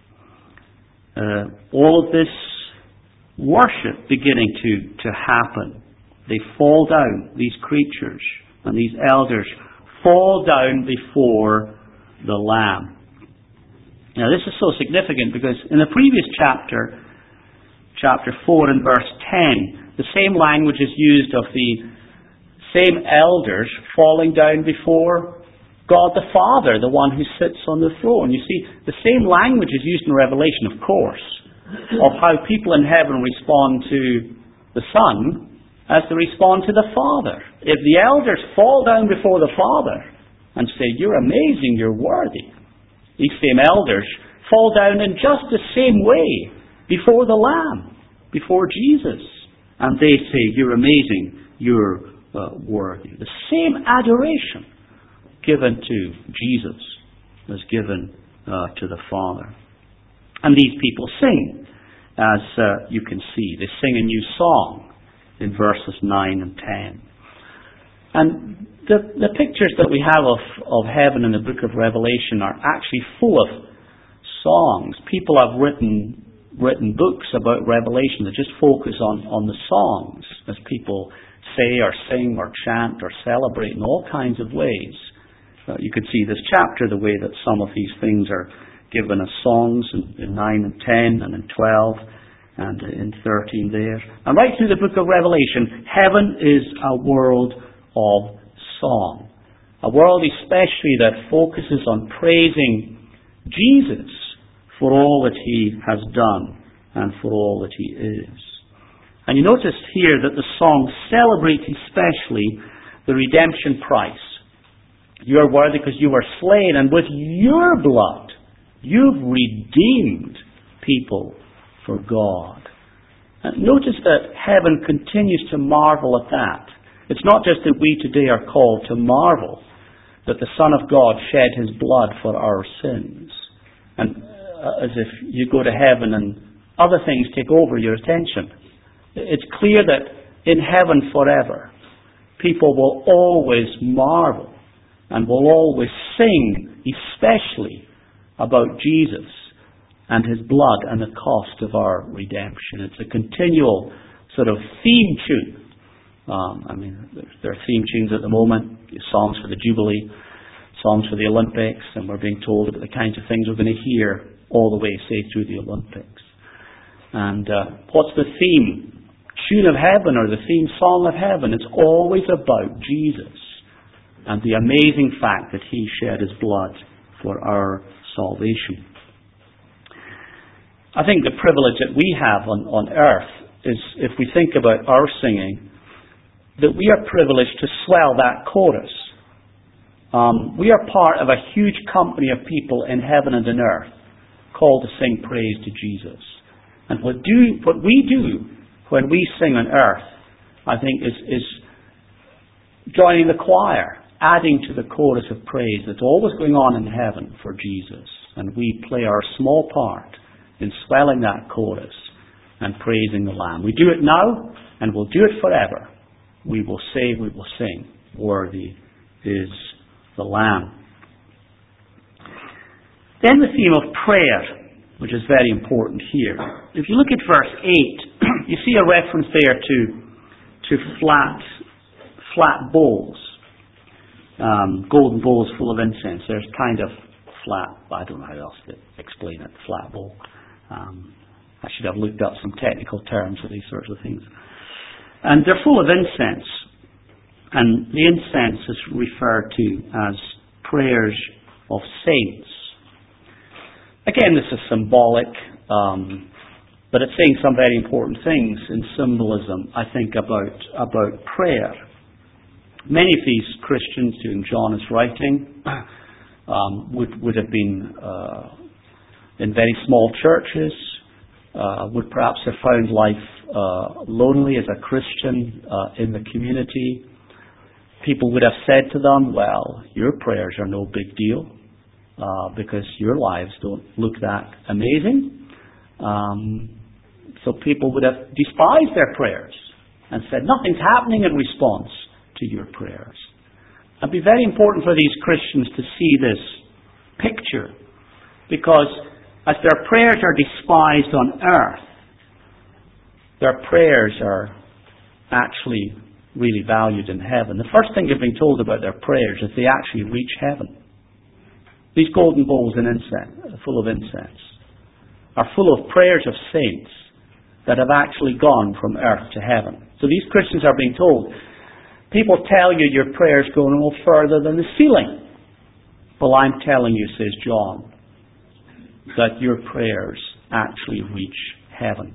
[SPEAKER 2] uh, all of this worship beginning to, to happen. They fall down, these creatures and these elders fall down before the Lamb. Now this is so significant because in the previous chapter, chapter four and verse ten, the same language is used of the same elders falling down before God the Father, the one who sits on the throne. You see, the same language is used in Revelation, of course, of how people in heaven respond to the Son as they respond to the Father. If the elders fall down before the Father and say, "You're amazing, you're worthy," these same elders fall down in just the same way before the Lamb, before Jesus. And they say, "You're amazing, you're uh, worthy." The same adoration given to Jesus was given uh, to the Father. And these people sing, as uh, you can see. They sing a new song in verses nine and ten. And the, the pictures that we have of, of heaven in the book of Revelation are actually full of songs. People have written written books about Revelation that just focus on, on the songs, as people say or sing or chant or celebrate in all kinds of ways. Uh, you could see this chapter, the way that some of these things are given as songs in, in nine and ten and in twelve and in thirteen there. And right through the book of Revelation, heaven is a world of song. A world especially that focuses on praising Jesus for all that He has done and for all that He is. And you notice here that the song celebrates especially the redemption price. You are worthy because you were slain, and with your blood you've redeemed people for God. And notice that heaven continues to marvel at that. It's not just that we today are called to marvel that the Son of God shed His blood for our sins, and uh, as if you go to heaven and other things take over your attention. It's clear that in heaven forever, people will always marvel and will always sing, especially about Jesus and His blood and the cost of our redemption. It's a continual sort of theme tune. Um, I mean, there are theme tunes at the moment, songs for the Jubilee, songs for the Olympics, and we're being told about the kinds of things we're going to hear all the way, say, through the Olympics. And uh, what's the theme tune of heaven, or the theme song of heaven? It's always about Jesus and the amazing fact that He shed His blood for our salvation. I think the privilege that we have on, on earth is, if we think about our singing, that we are privileged to swell that chorus. Um, we are part of a huge company of people in heaven and on earth called to sing praise to Jesus. And what, do, what we do when we sing on earth, I think, is, is joining the choir, adding to the chorus of praise that's always going on in heaven for Jesus. And we play our small part in swelling that chorus and praising the Lamb. We do it now, and we'll do it forever. We will say, we will sing, worthy is the Lamb. Then the theme of prayer, which is very important here. If you look at verse eight, you see a reference there to, to flat, flat bowls. Um, golden bowls full of incense. There's kind of flat, I don't know how else to explain it, flat bowl. Um, I should have looked up some technical terms for these sorts of things. And they're full of incense. And the incense is referred to as prayers of saints. Again, this is symbolic, um, but it's saying some very important things in symbolism, I think, about, about prayer. Many of these Christians to whom John is writing um, would, would have been uh, in very small churches, uh, would perhaps have found life uh, lonely as a Christian uh, in the community. People would have said to them, well, your prayers are no big deal uh, because your lives don't look that amazing. Um, so people would have despised their prayers and said, nothing's happening in response to your prayers. It'd be very important for these Christians to see this picture, because as their prayers are despised on earth, their prayers are actually really valued in heaven. The first thing they've been told about their prayers is they actually reach heaven. These golden bowls in incense, full of incense are full of prayers of saints that have actually gone from earth to heaven. So these Christians are being told, people tell you your prayers go no further than the ceiling. Well, I'm telling you, says John, that your prayers actually reach heaven.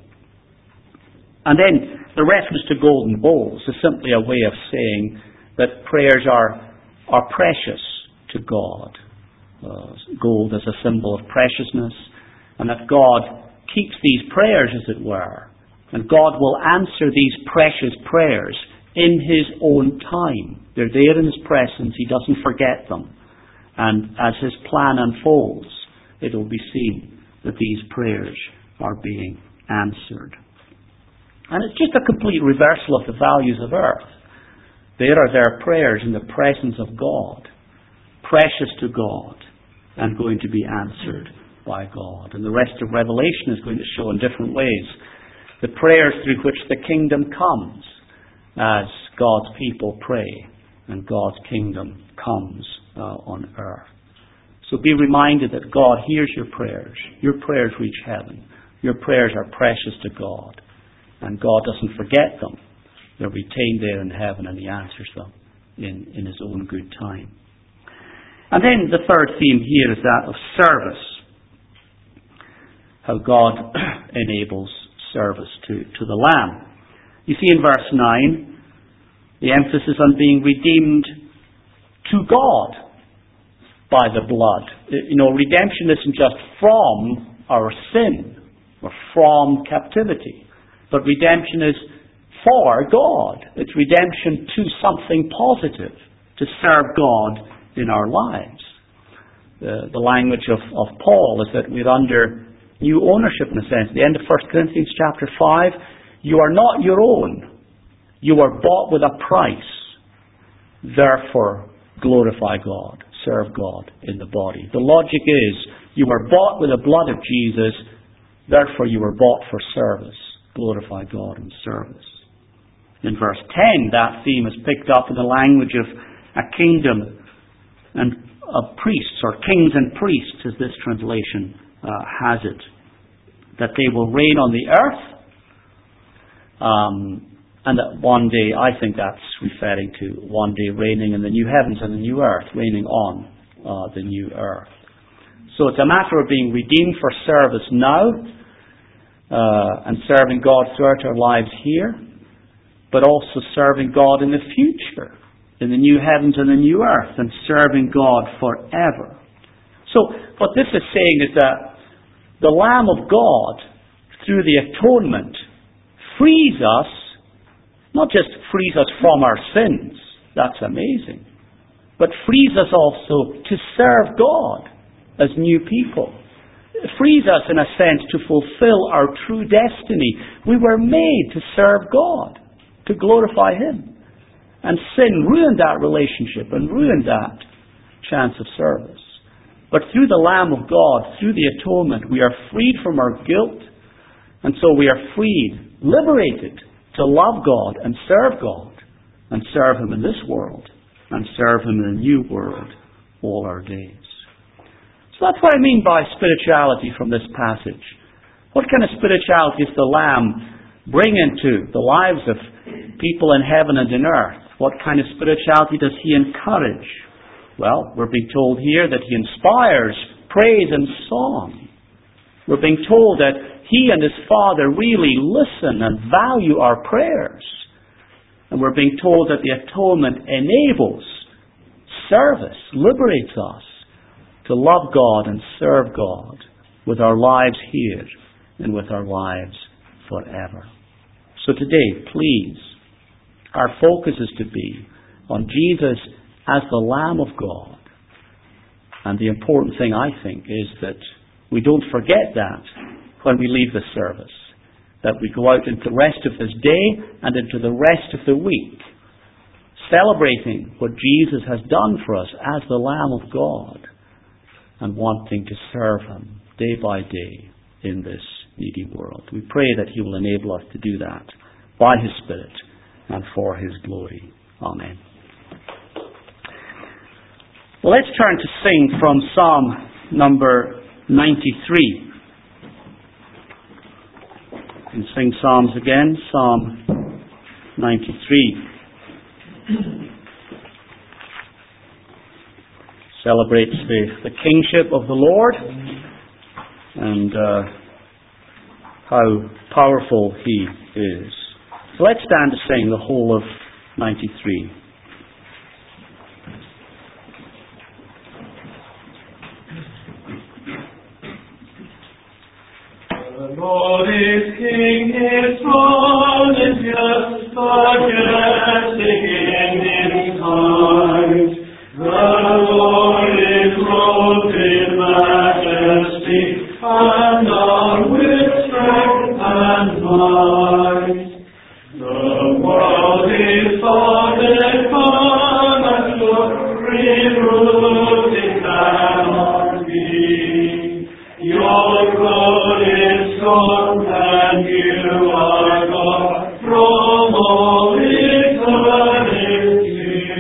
[SPEAKER 2] And then the reference to golden bowls is simply a way of saying that prayers are, are precious to God. Uh, gold is a symbol of preciousness, and that God keeps these prayers, as it were, and God will answer these precious prayers in His own time. They're there in His presence. He doesn't forget them. And as His plan unfolds, it will be seen that these prayers are being answered. And it's just a complete reversal of the values of earth. There are their prayers in the presence of God, precious to God, and going to be answered by God. And the rest of Revelation is going to show in different ways the prayers through which the kingdom comes as God's people pray and God's kingdom comes uh, on earth. So be reminded that God hears your prayers. Your prayers reach heaven. Your prayers are precious to God. And God doesn't forget them. They're retained there in heaven, and He answers them in, in His own good time. And then the third theme here is that of service. How God enables service to, to the Lamb. You see in verse nine, the emphasis on being redeemed to God by the blood. You know, redemption isn't just from our sin or from captivity, but redemption is for God. It's redemption to something positive, to serve God in our lives. The, the language of, of Paul is that we're under new ownership, in a sense. At the end of First Corinthians chapter five, you are not your own. You are bought with a price. Therefore, glorify God, serve God in the body. The logic is, you were bought with the blood of Jesus, therefore you were bought for service. Glorify God in service. In verse ten, that theme is picked up in the language of a kingdom and of priests, or kings and priests, as this translation uh, has it. That they will reign on the earth, um, and that one day, I think that's referring to one day reigning in the new heavens and the new earth, reigning on uh, the new earth. So it's a matter of being redeemed for service now, uh, and serving God throughout our lives here, but also serving God in the future, in the new heavens and the new earth, and serving God forever. So what this is saying is that the Lamb of God, through the atonement, frees us, not just frees us from our sins, that's amazing, but frees us also to serve God as new people. frees us, in a sense, to fulfill our true destiny. We were made to serve God, to glorify Him. And sin ruined that relationship and ruined that chance of service. But through the Lamb of God, through the atonement, we are freed from our guilt. And so we are freed, liberated, to love God and serve God. And serve Him in this world. And serve Him in a new world all our days. So that's what I mean by spirituality from this passage. What kind of spirituality does the Lamb bring into the lives of people in heaven and in earth? What kind of spirituality does He encourage? Well, we're being told here that He inspires praise and song. We're being told that He and His Father really listen and value our prayers. And we're being told that the atonement enables service, liberates us to love God and serve God with our lives here and with our lives forever. So today, please, our focus is to be on Jesus as the Lamb of God. And the important thing, I think, is that we don't forget that when we leave the service. That we go out into the rest of this day and into the rest of the week, celebrating what Jesus has done for us as the Lamb of God and wanting to serve Him day by day in this needy world. We pray that He will enable us to do that by His Spirit and for His glory. Amen. Well, let's turn to sing from Psalm number ninety-three. And sing Psalms again, Psalm ninety-three. Celebrates the, the kingship of the Lord and uh, how powerful He is. So let's stand to sing the whole of ninety-three.
[SPEAKER 3] The Lord is King, His throne is just, majestic in His height. The Lord is robed in majesty, and armed with strength and might. The world is founded firm and glory rooted cannot be. Your throne is strong, and you are God from all eternity.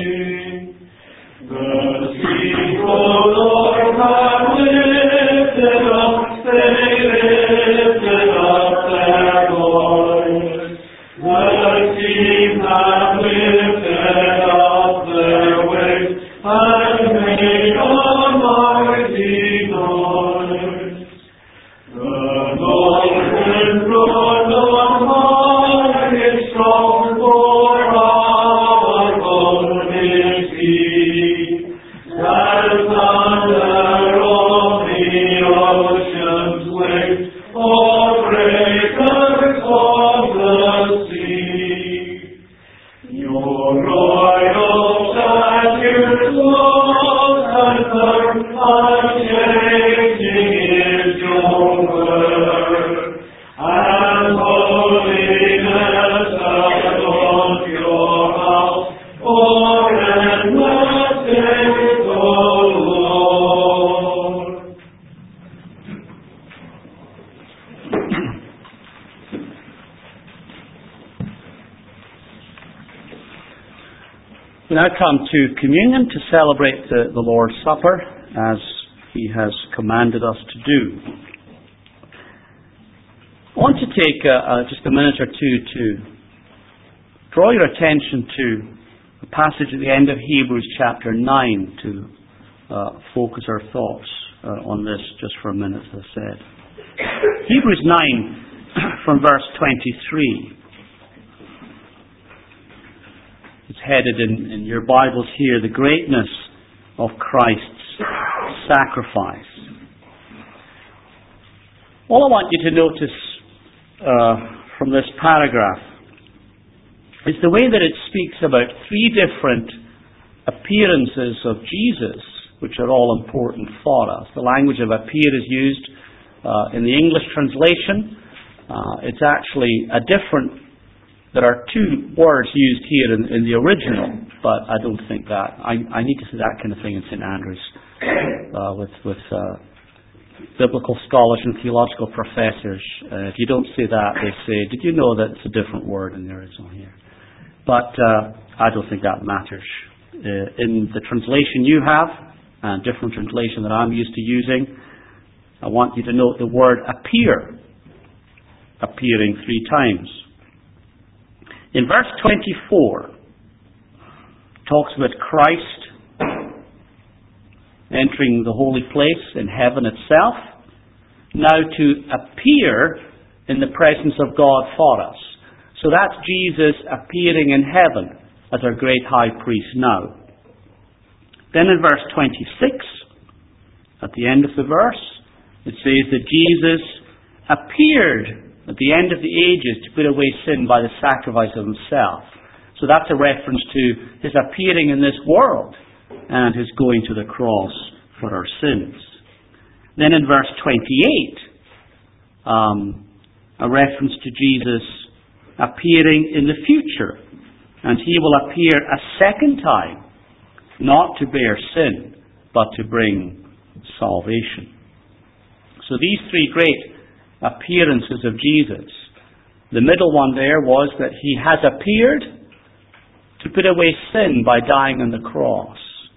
[SPEAKER 3] The seas, O Lord, have lifted up, they lifted up their voice. The seas have lifted up their waves and made a mighty noise. The Lord enthroned on high is strong, for our God is He. Stands under all the ocean's waves, all breakers of the sea. Your royal statutes, laws, and firm, unchanging is your word. And holiness adorns your house, for endless days, O Lord.
[SPEAKER 2] We now come to communion to celebrate the, the Lord's Supper as He has commanded us to do. I want to take uh, uh, just a minute or two to draw your attention to the passage at the end of Hebrews chapter nine to uh, focus our thoughts uh, on this just for a minute, as I said. Hebrews nine from verse twenty-three. It's headed in, in your Bibles here, the greatness of Christ's sacrifice. All I want you to notice uh, from this paragraph is the way that it speaks about three different appearances of Jesus, which are all important for us. The language of appear is used Uh, in the English translation, uh, it's actually a different, there are two words used here in, in the original, but I don't think that, I, I need to see that kind of thing in Saint Andrews uh, with, with uh, biblical scholars and theological professors. Uh, if you don't say that, they say, did you know that it's a different word in the original here? But uh, I don't think that matters. Uh, in the translation you have, and different translation that I'm used to using, I want you to note the word appear, appearing three times. In verse twenty-four, it talks about Christ entering the holy place in heaven itself, now to appear in the presence of God for us. So that's Jesus appearing in heaven as our great high priest now. Then in verse twenty-six, at the end of the verse, it says that Jesus appeared at the end of the ages to put away sin by the sacrifice of himself. So that's a reference to his appearing in this world and his going to the cross for our sins. Then in verse twenty-eight, um, a reference to Jesus appearing in the future. And he will appear a second time, not to bear sin, but to bring salvation. So these three great appearances of Jesus. The middle one there was that he has appeared to put away sin by dying on the cross.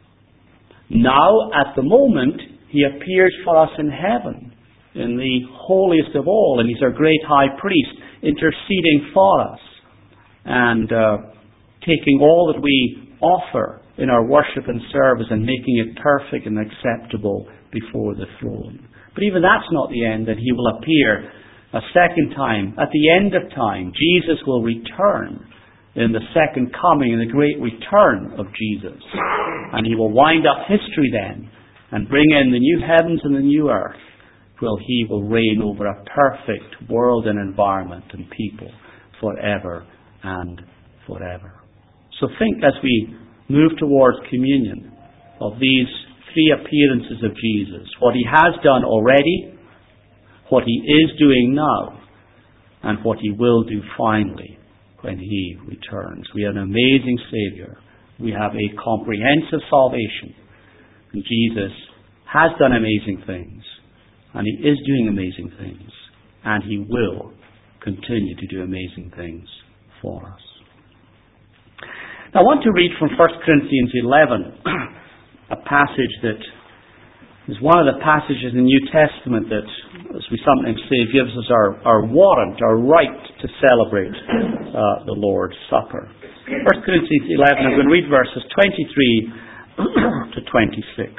[SPEAKER 2] Now, at the moment, he appears for us in heaven, in the holiest of all, and he's our great high priest, interceding for us and uh, taking all that we offer in our worship and service and making it perfect and acceptable before the throne. But even that's not the end, that he will appear a second time. At the end of time, Jesus will return in the second coming, in the great return of Jesus. And he will wind up history then and bring in the new heavens and the new earth, where he will reign over a perfect world and environment and people forever and forever. So think as we move towards communion of these three appearances of Jesus, what he has done already, what he is doing now, and what he will do finally when he returns. We have an amazing Saviour. We have a comprehensive salvation. And Jesus has done amazing things, and he is doing amazing things, and he will continue to do amazing things for us. Now, I want to read from First Corinthians eleven, a passage that is one of the passages in the New Testament that, as we sometimes say, gives us our, our warrant, our right to celebrate uh, the Lord's Supper. First Corinthians eleven, I'm going to read verses twenty-three to twenty-six.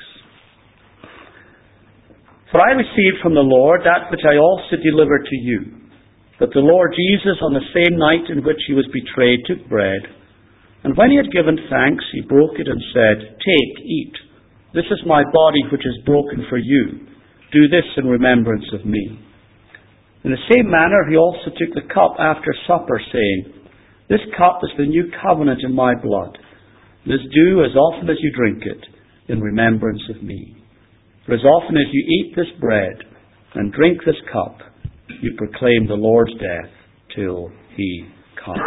[SPEAKER 2] For I received from the Lord that which I also delivered to you, that the Lord Jesus, on the same night in which he was betrayed, took bread, and when he had given thanks, he broke it and said, Take, eat. This is my body which is broken for you. Do this in remembrance of me. In the same manner he also took the cup after supper, saying, This cup is the new covenant in my blood. This do as often as you drink it, in remembrance of me. For as often as you eat this bread and drink this cup, you proclaim the Lord's death till he comes.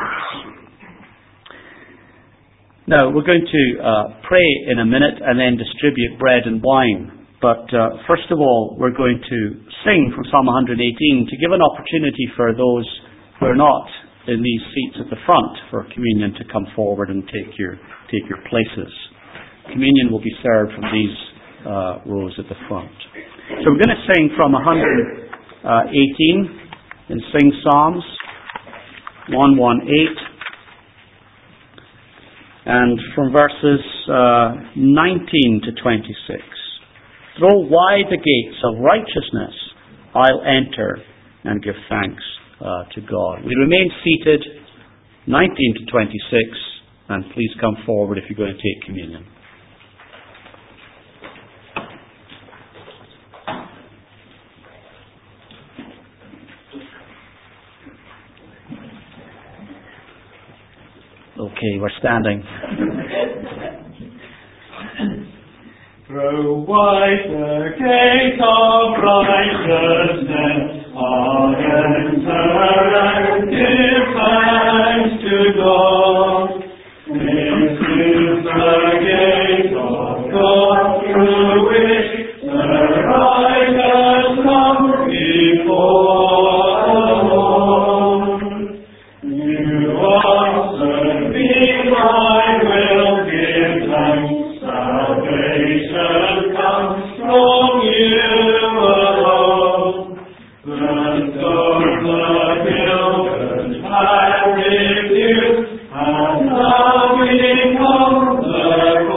[SPEAKER 2] Now, we're going to uh, pray in a minute and then distribute bread and wine. But uh, first of all, we're going to sing from Psalm one eighteen to give an opportunity for those who are not in these seats at the front for communion to come forward and take your take your places. Communion will be served from these uh, rows at the front. So we're going to sing from one eighteen and sing Psalms one eighteen. And from verses uh, nineteen to twenty-six. Throw wide the gates of righteousness, I'll enter and give thanks uh, to God. We remain seated, nineteen to twenty-six, and please come forward if you're going to take communion. Okay, we're standing.
[SPEAKER 3] Through white the gate of righteousness, I'll enter and give thanks to God. This is the gate of God, through which the righteous come before the Lord. You answer me, I will give thanks. Salvation comes from you alone. The storms of builders have refused, and now become the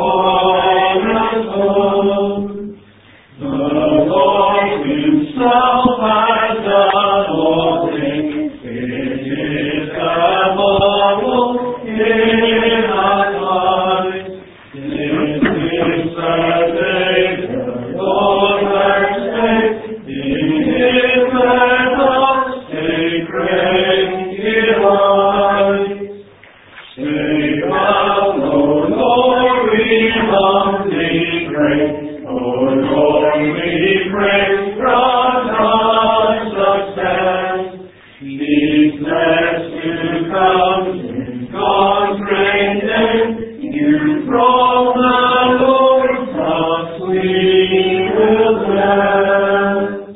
[SPEAKER 3] cornerstone. The Lord himself has done all things. It is a marvel in our lives. This is the day the Lord has made. In his everlasting great delight. Save us, O Lord, we humbly pray. O Lord, we pray, grant us success. These blessed to come in God's great name. You from the Lord us we will bless.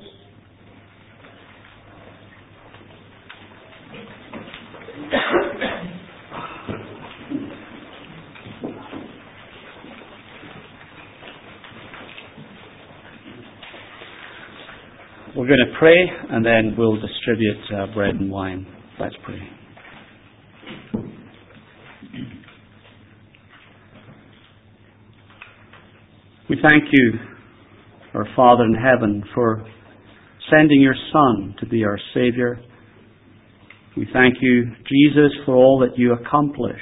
[SPEAKER 2] We're going to pray, and then we'll distribute uh, bread and wine. Let's pray. We thank you, our Father in heaven, for sending your Son to be our Saviour. We thank you, Jesus, for all that you accomplished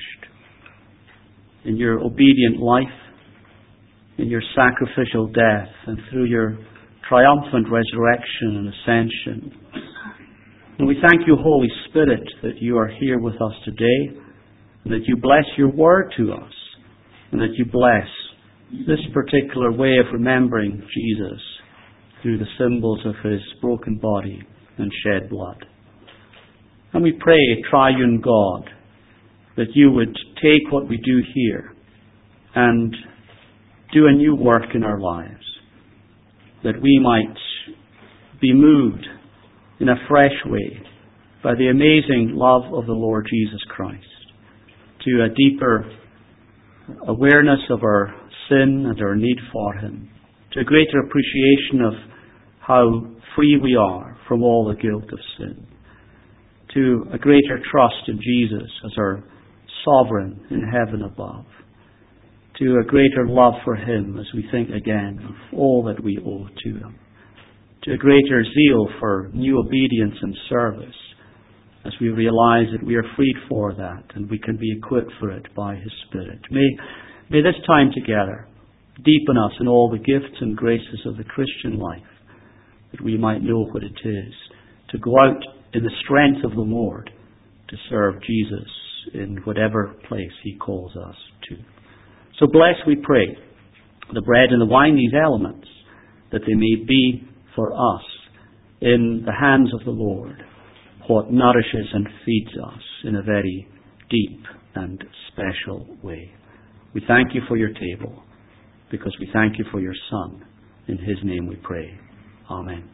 [SPEAKER 2] in your obedient life, in your sacrificial death, and through your triumphant resurrection and ascension. And we thank you, Holy Spirit, that you are here with us today, and that you bless your word to us, and that you bless this particular way of remembering Jesus through the symbols of his broken body and shed blood. And we pray, triune God, that you would take what we do here and do a new work in our lives, that we might be moved in a fresh way by the amazing love of the Lord Jesus Christ, to a deeper awareness of our sin and our need for him, to a greater appreciation of how free we are from all the guilt of sin, to a greater trust in Jesus as our sovereign in heaven above, to a greater love for him as we think again of all that we owe to him, to a greater zeal for new obedience and service as we realize that we are freed for that and we can be equipped for it by his Spirit. May, may this time together deepen us in all the gifts and graces of the Christian life, that we might know what it is to go out in the strength of the Lord to serve Jesus in whatever place he calls us to. So bless, we pray, the bread and the wine, these elements, that they may be for us in the hands of the Lord what nourishes and feeds us in a very deep and special way. We thank you for your table, because we thank you for your Son. In his name we pray. Amen.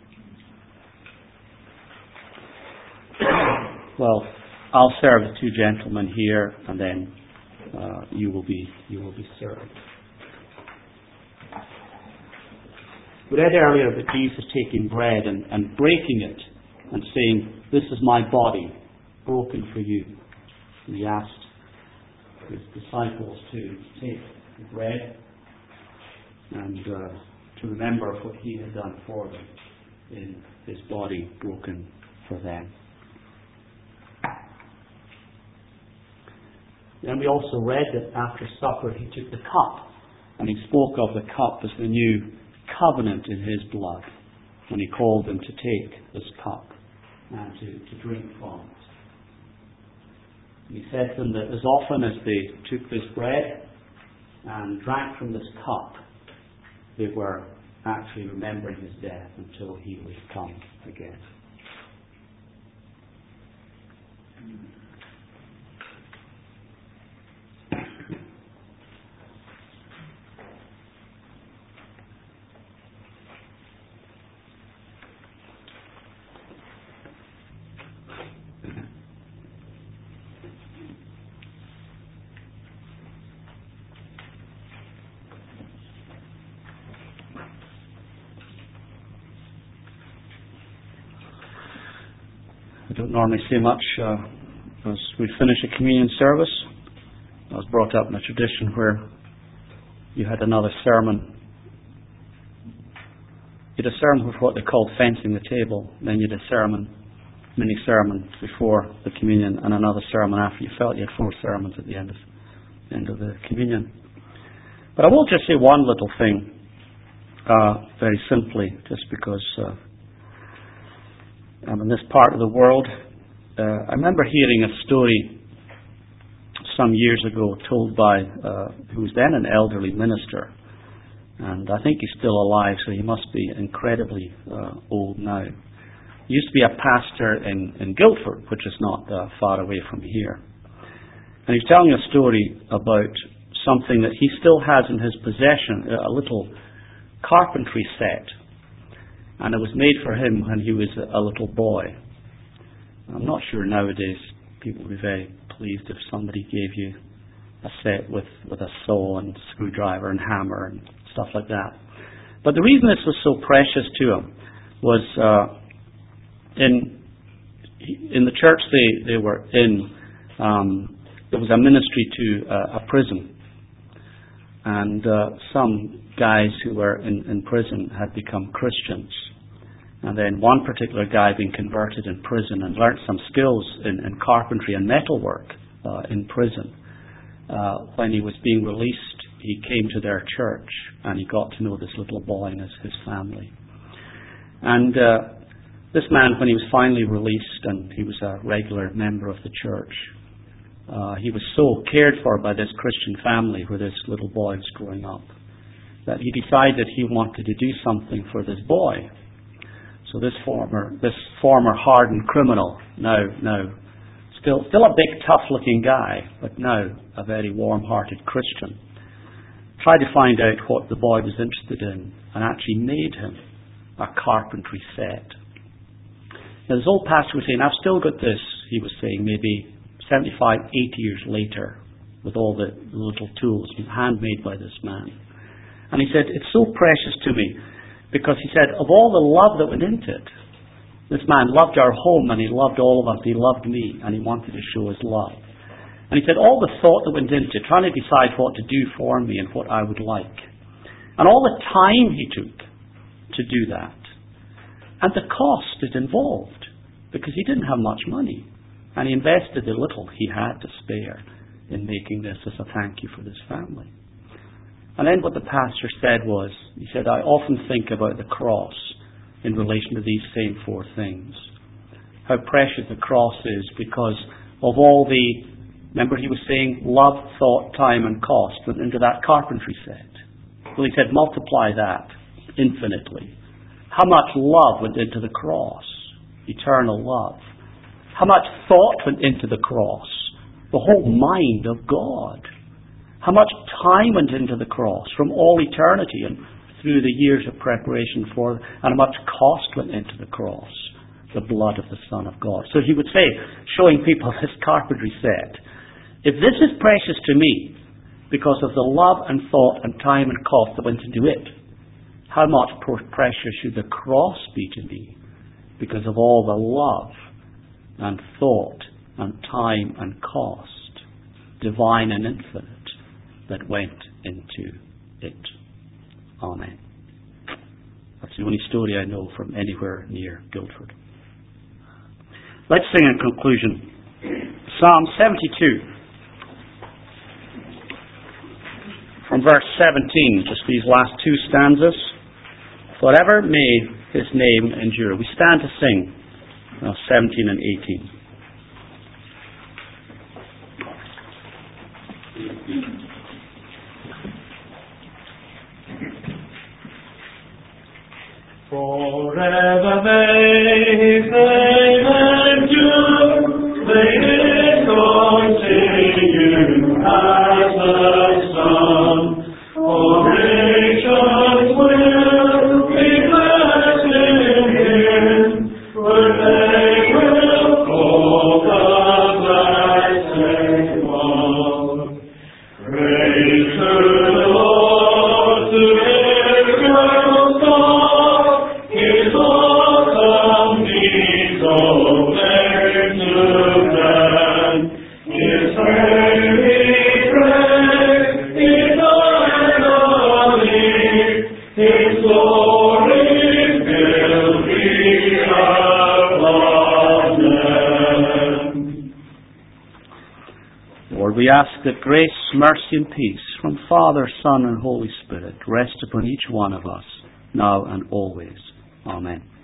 [SPEAKER 2] Well, I'll serve the two gentlemen here, and then uh, you will be you will be served. We read earlier that Jesus taking bread and, and breaking it and saying, "This is my body, broken for you." And he asked his disciples to take the bread and uh, to remember what he had done for them in his body broken for them. Then we also read that after supper he took the cup, and he spoke of the cup as the new covenant in his blood, when he called them to take this cup and to, to drink from it. And he said to them that as often as they took this bread and drank from this cup, they were actually remembering his death until he would come again. I don't normally say much uh, as we finish a communion service. I was brought up in a tradition where you had another sermon. You had a sermon with what they called fencing the table. Then you had a sermon, mini sermon before the communion, and another sermon after. You felt you had four sermons at the end of, end of the communion. But I will just say one little thing, uh, very simply, just because uh, I'm in this part of the world. Uh, I remember hearing a story some years ago told by uh, who was then an elderly minister, and I think he's still alive, so he must be incredibly uh, old now. He used to be a pastor in, in Guildford, which is not uh, far away from here. And he's telling a story about something that he still has in his possession, a little carpentry set. And it was made for him when he was a little boy. I'm not sure nowadays people would be very pleased if somebody gave you a set with, with a saw and screwdriver and hammer and stuff like that. But the reason this was so precious to him was uh, in in the church they, they were in, um, there was a ministry to uh, a prison. And uh, some guys who were in, in prison had become Christians. And then one particular guy being converted in prison and learnt some skills in, in carpentry and metalwork uh, in prison. Uh, when he was being released, he came to their church and he got to know this little boy and his, his family. And uh, this man, when he was finally released and he was a regular member of the church, uh, he was so cared for by this Christian family where this little boy was growing up that he decided he wanted to do something for this boy. So this former, this former hardened criminal, now, now, still, still a big, tough-looking guy, but now a very warm-hearted Christian, tried to find out what the boy was interested in, and actually made him a carpentry set. Now, this old pastor was saying, "I've still got this," he was saying, maybe seventy-five, eighty years later, with all the little tools handmade by this man. And he said, "It's so precious to me." Because he said, of all the love that went into it, this man loved our home and he loved all of us. He loved me and he wanted to show his love. And he said, all the thought that went into it, trying to decide what to do for me and what I would like. And all the time he took to do that. And the cost it involved. Because he didn't have much money. And he invested the little he had to spare in making this as a thank you for this family. And then what the pastor said was, he said, I often think about the cross in relation to these same four things. How precious the cross is because of all the, remember he was saying, love, thought, time and cost went into that carpentry set. Well, he said, multiply that infinitely. How much love went into the cross? Eternal love. How much thought went into the cross? The whole mind of God. How much time went into the cross from all eternity and through the years of preparation for it, and how much cost went into the cross, the blood of the Son of God. So he would say, showing people this carpentry set, if this is precious to me because of the love and thought and time and cost that went into it, how much precious should the cross be to me because of all the love and thought and time and cost, divine and infinite, that went into it. Amen. That's the only story I know from anywhere near Guildford. Let's sing in conclusion Psalm seventy-two from verse seventeen, just these last two stanzas. Forever may his name endure. We stand to sing uh, seventeen and eighteen.
[SPEAKER 3] Forever may His name endure, may it continue as the sun. All nations will be blessed in Him, for they will call the blessed one. Praise to the Lord, to Israel's God, His awesome deeds open to them. His fame He praised, His honor His glory will be above them.
[SPEAKER 2] Lord, we ask that grace, mercy, and peace from Father, Son, and Holy Spirit rest upon each one of us, now and always. Amen.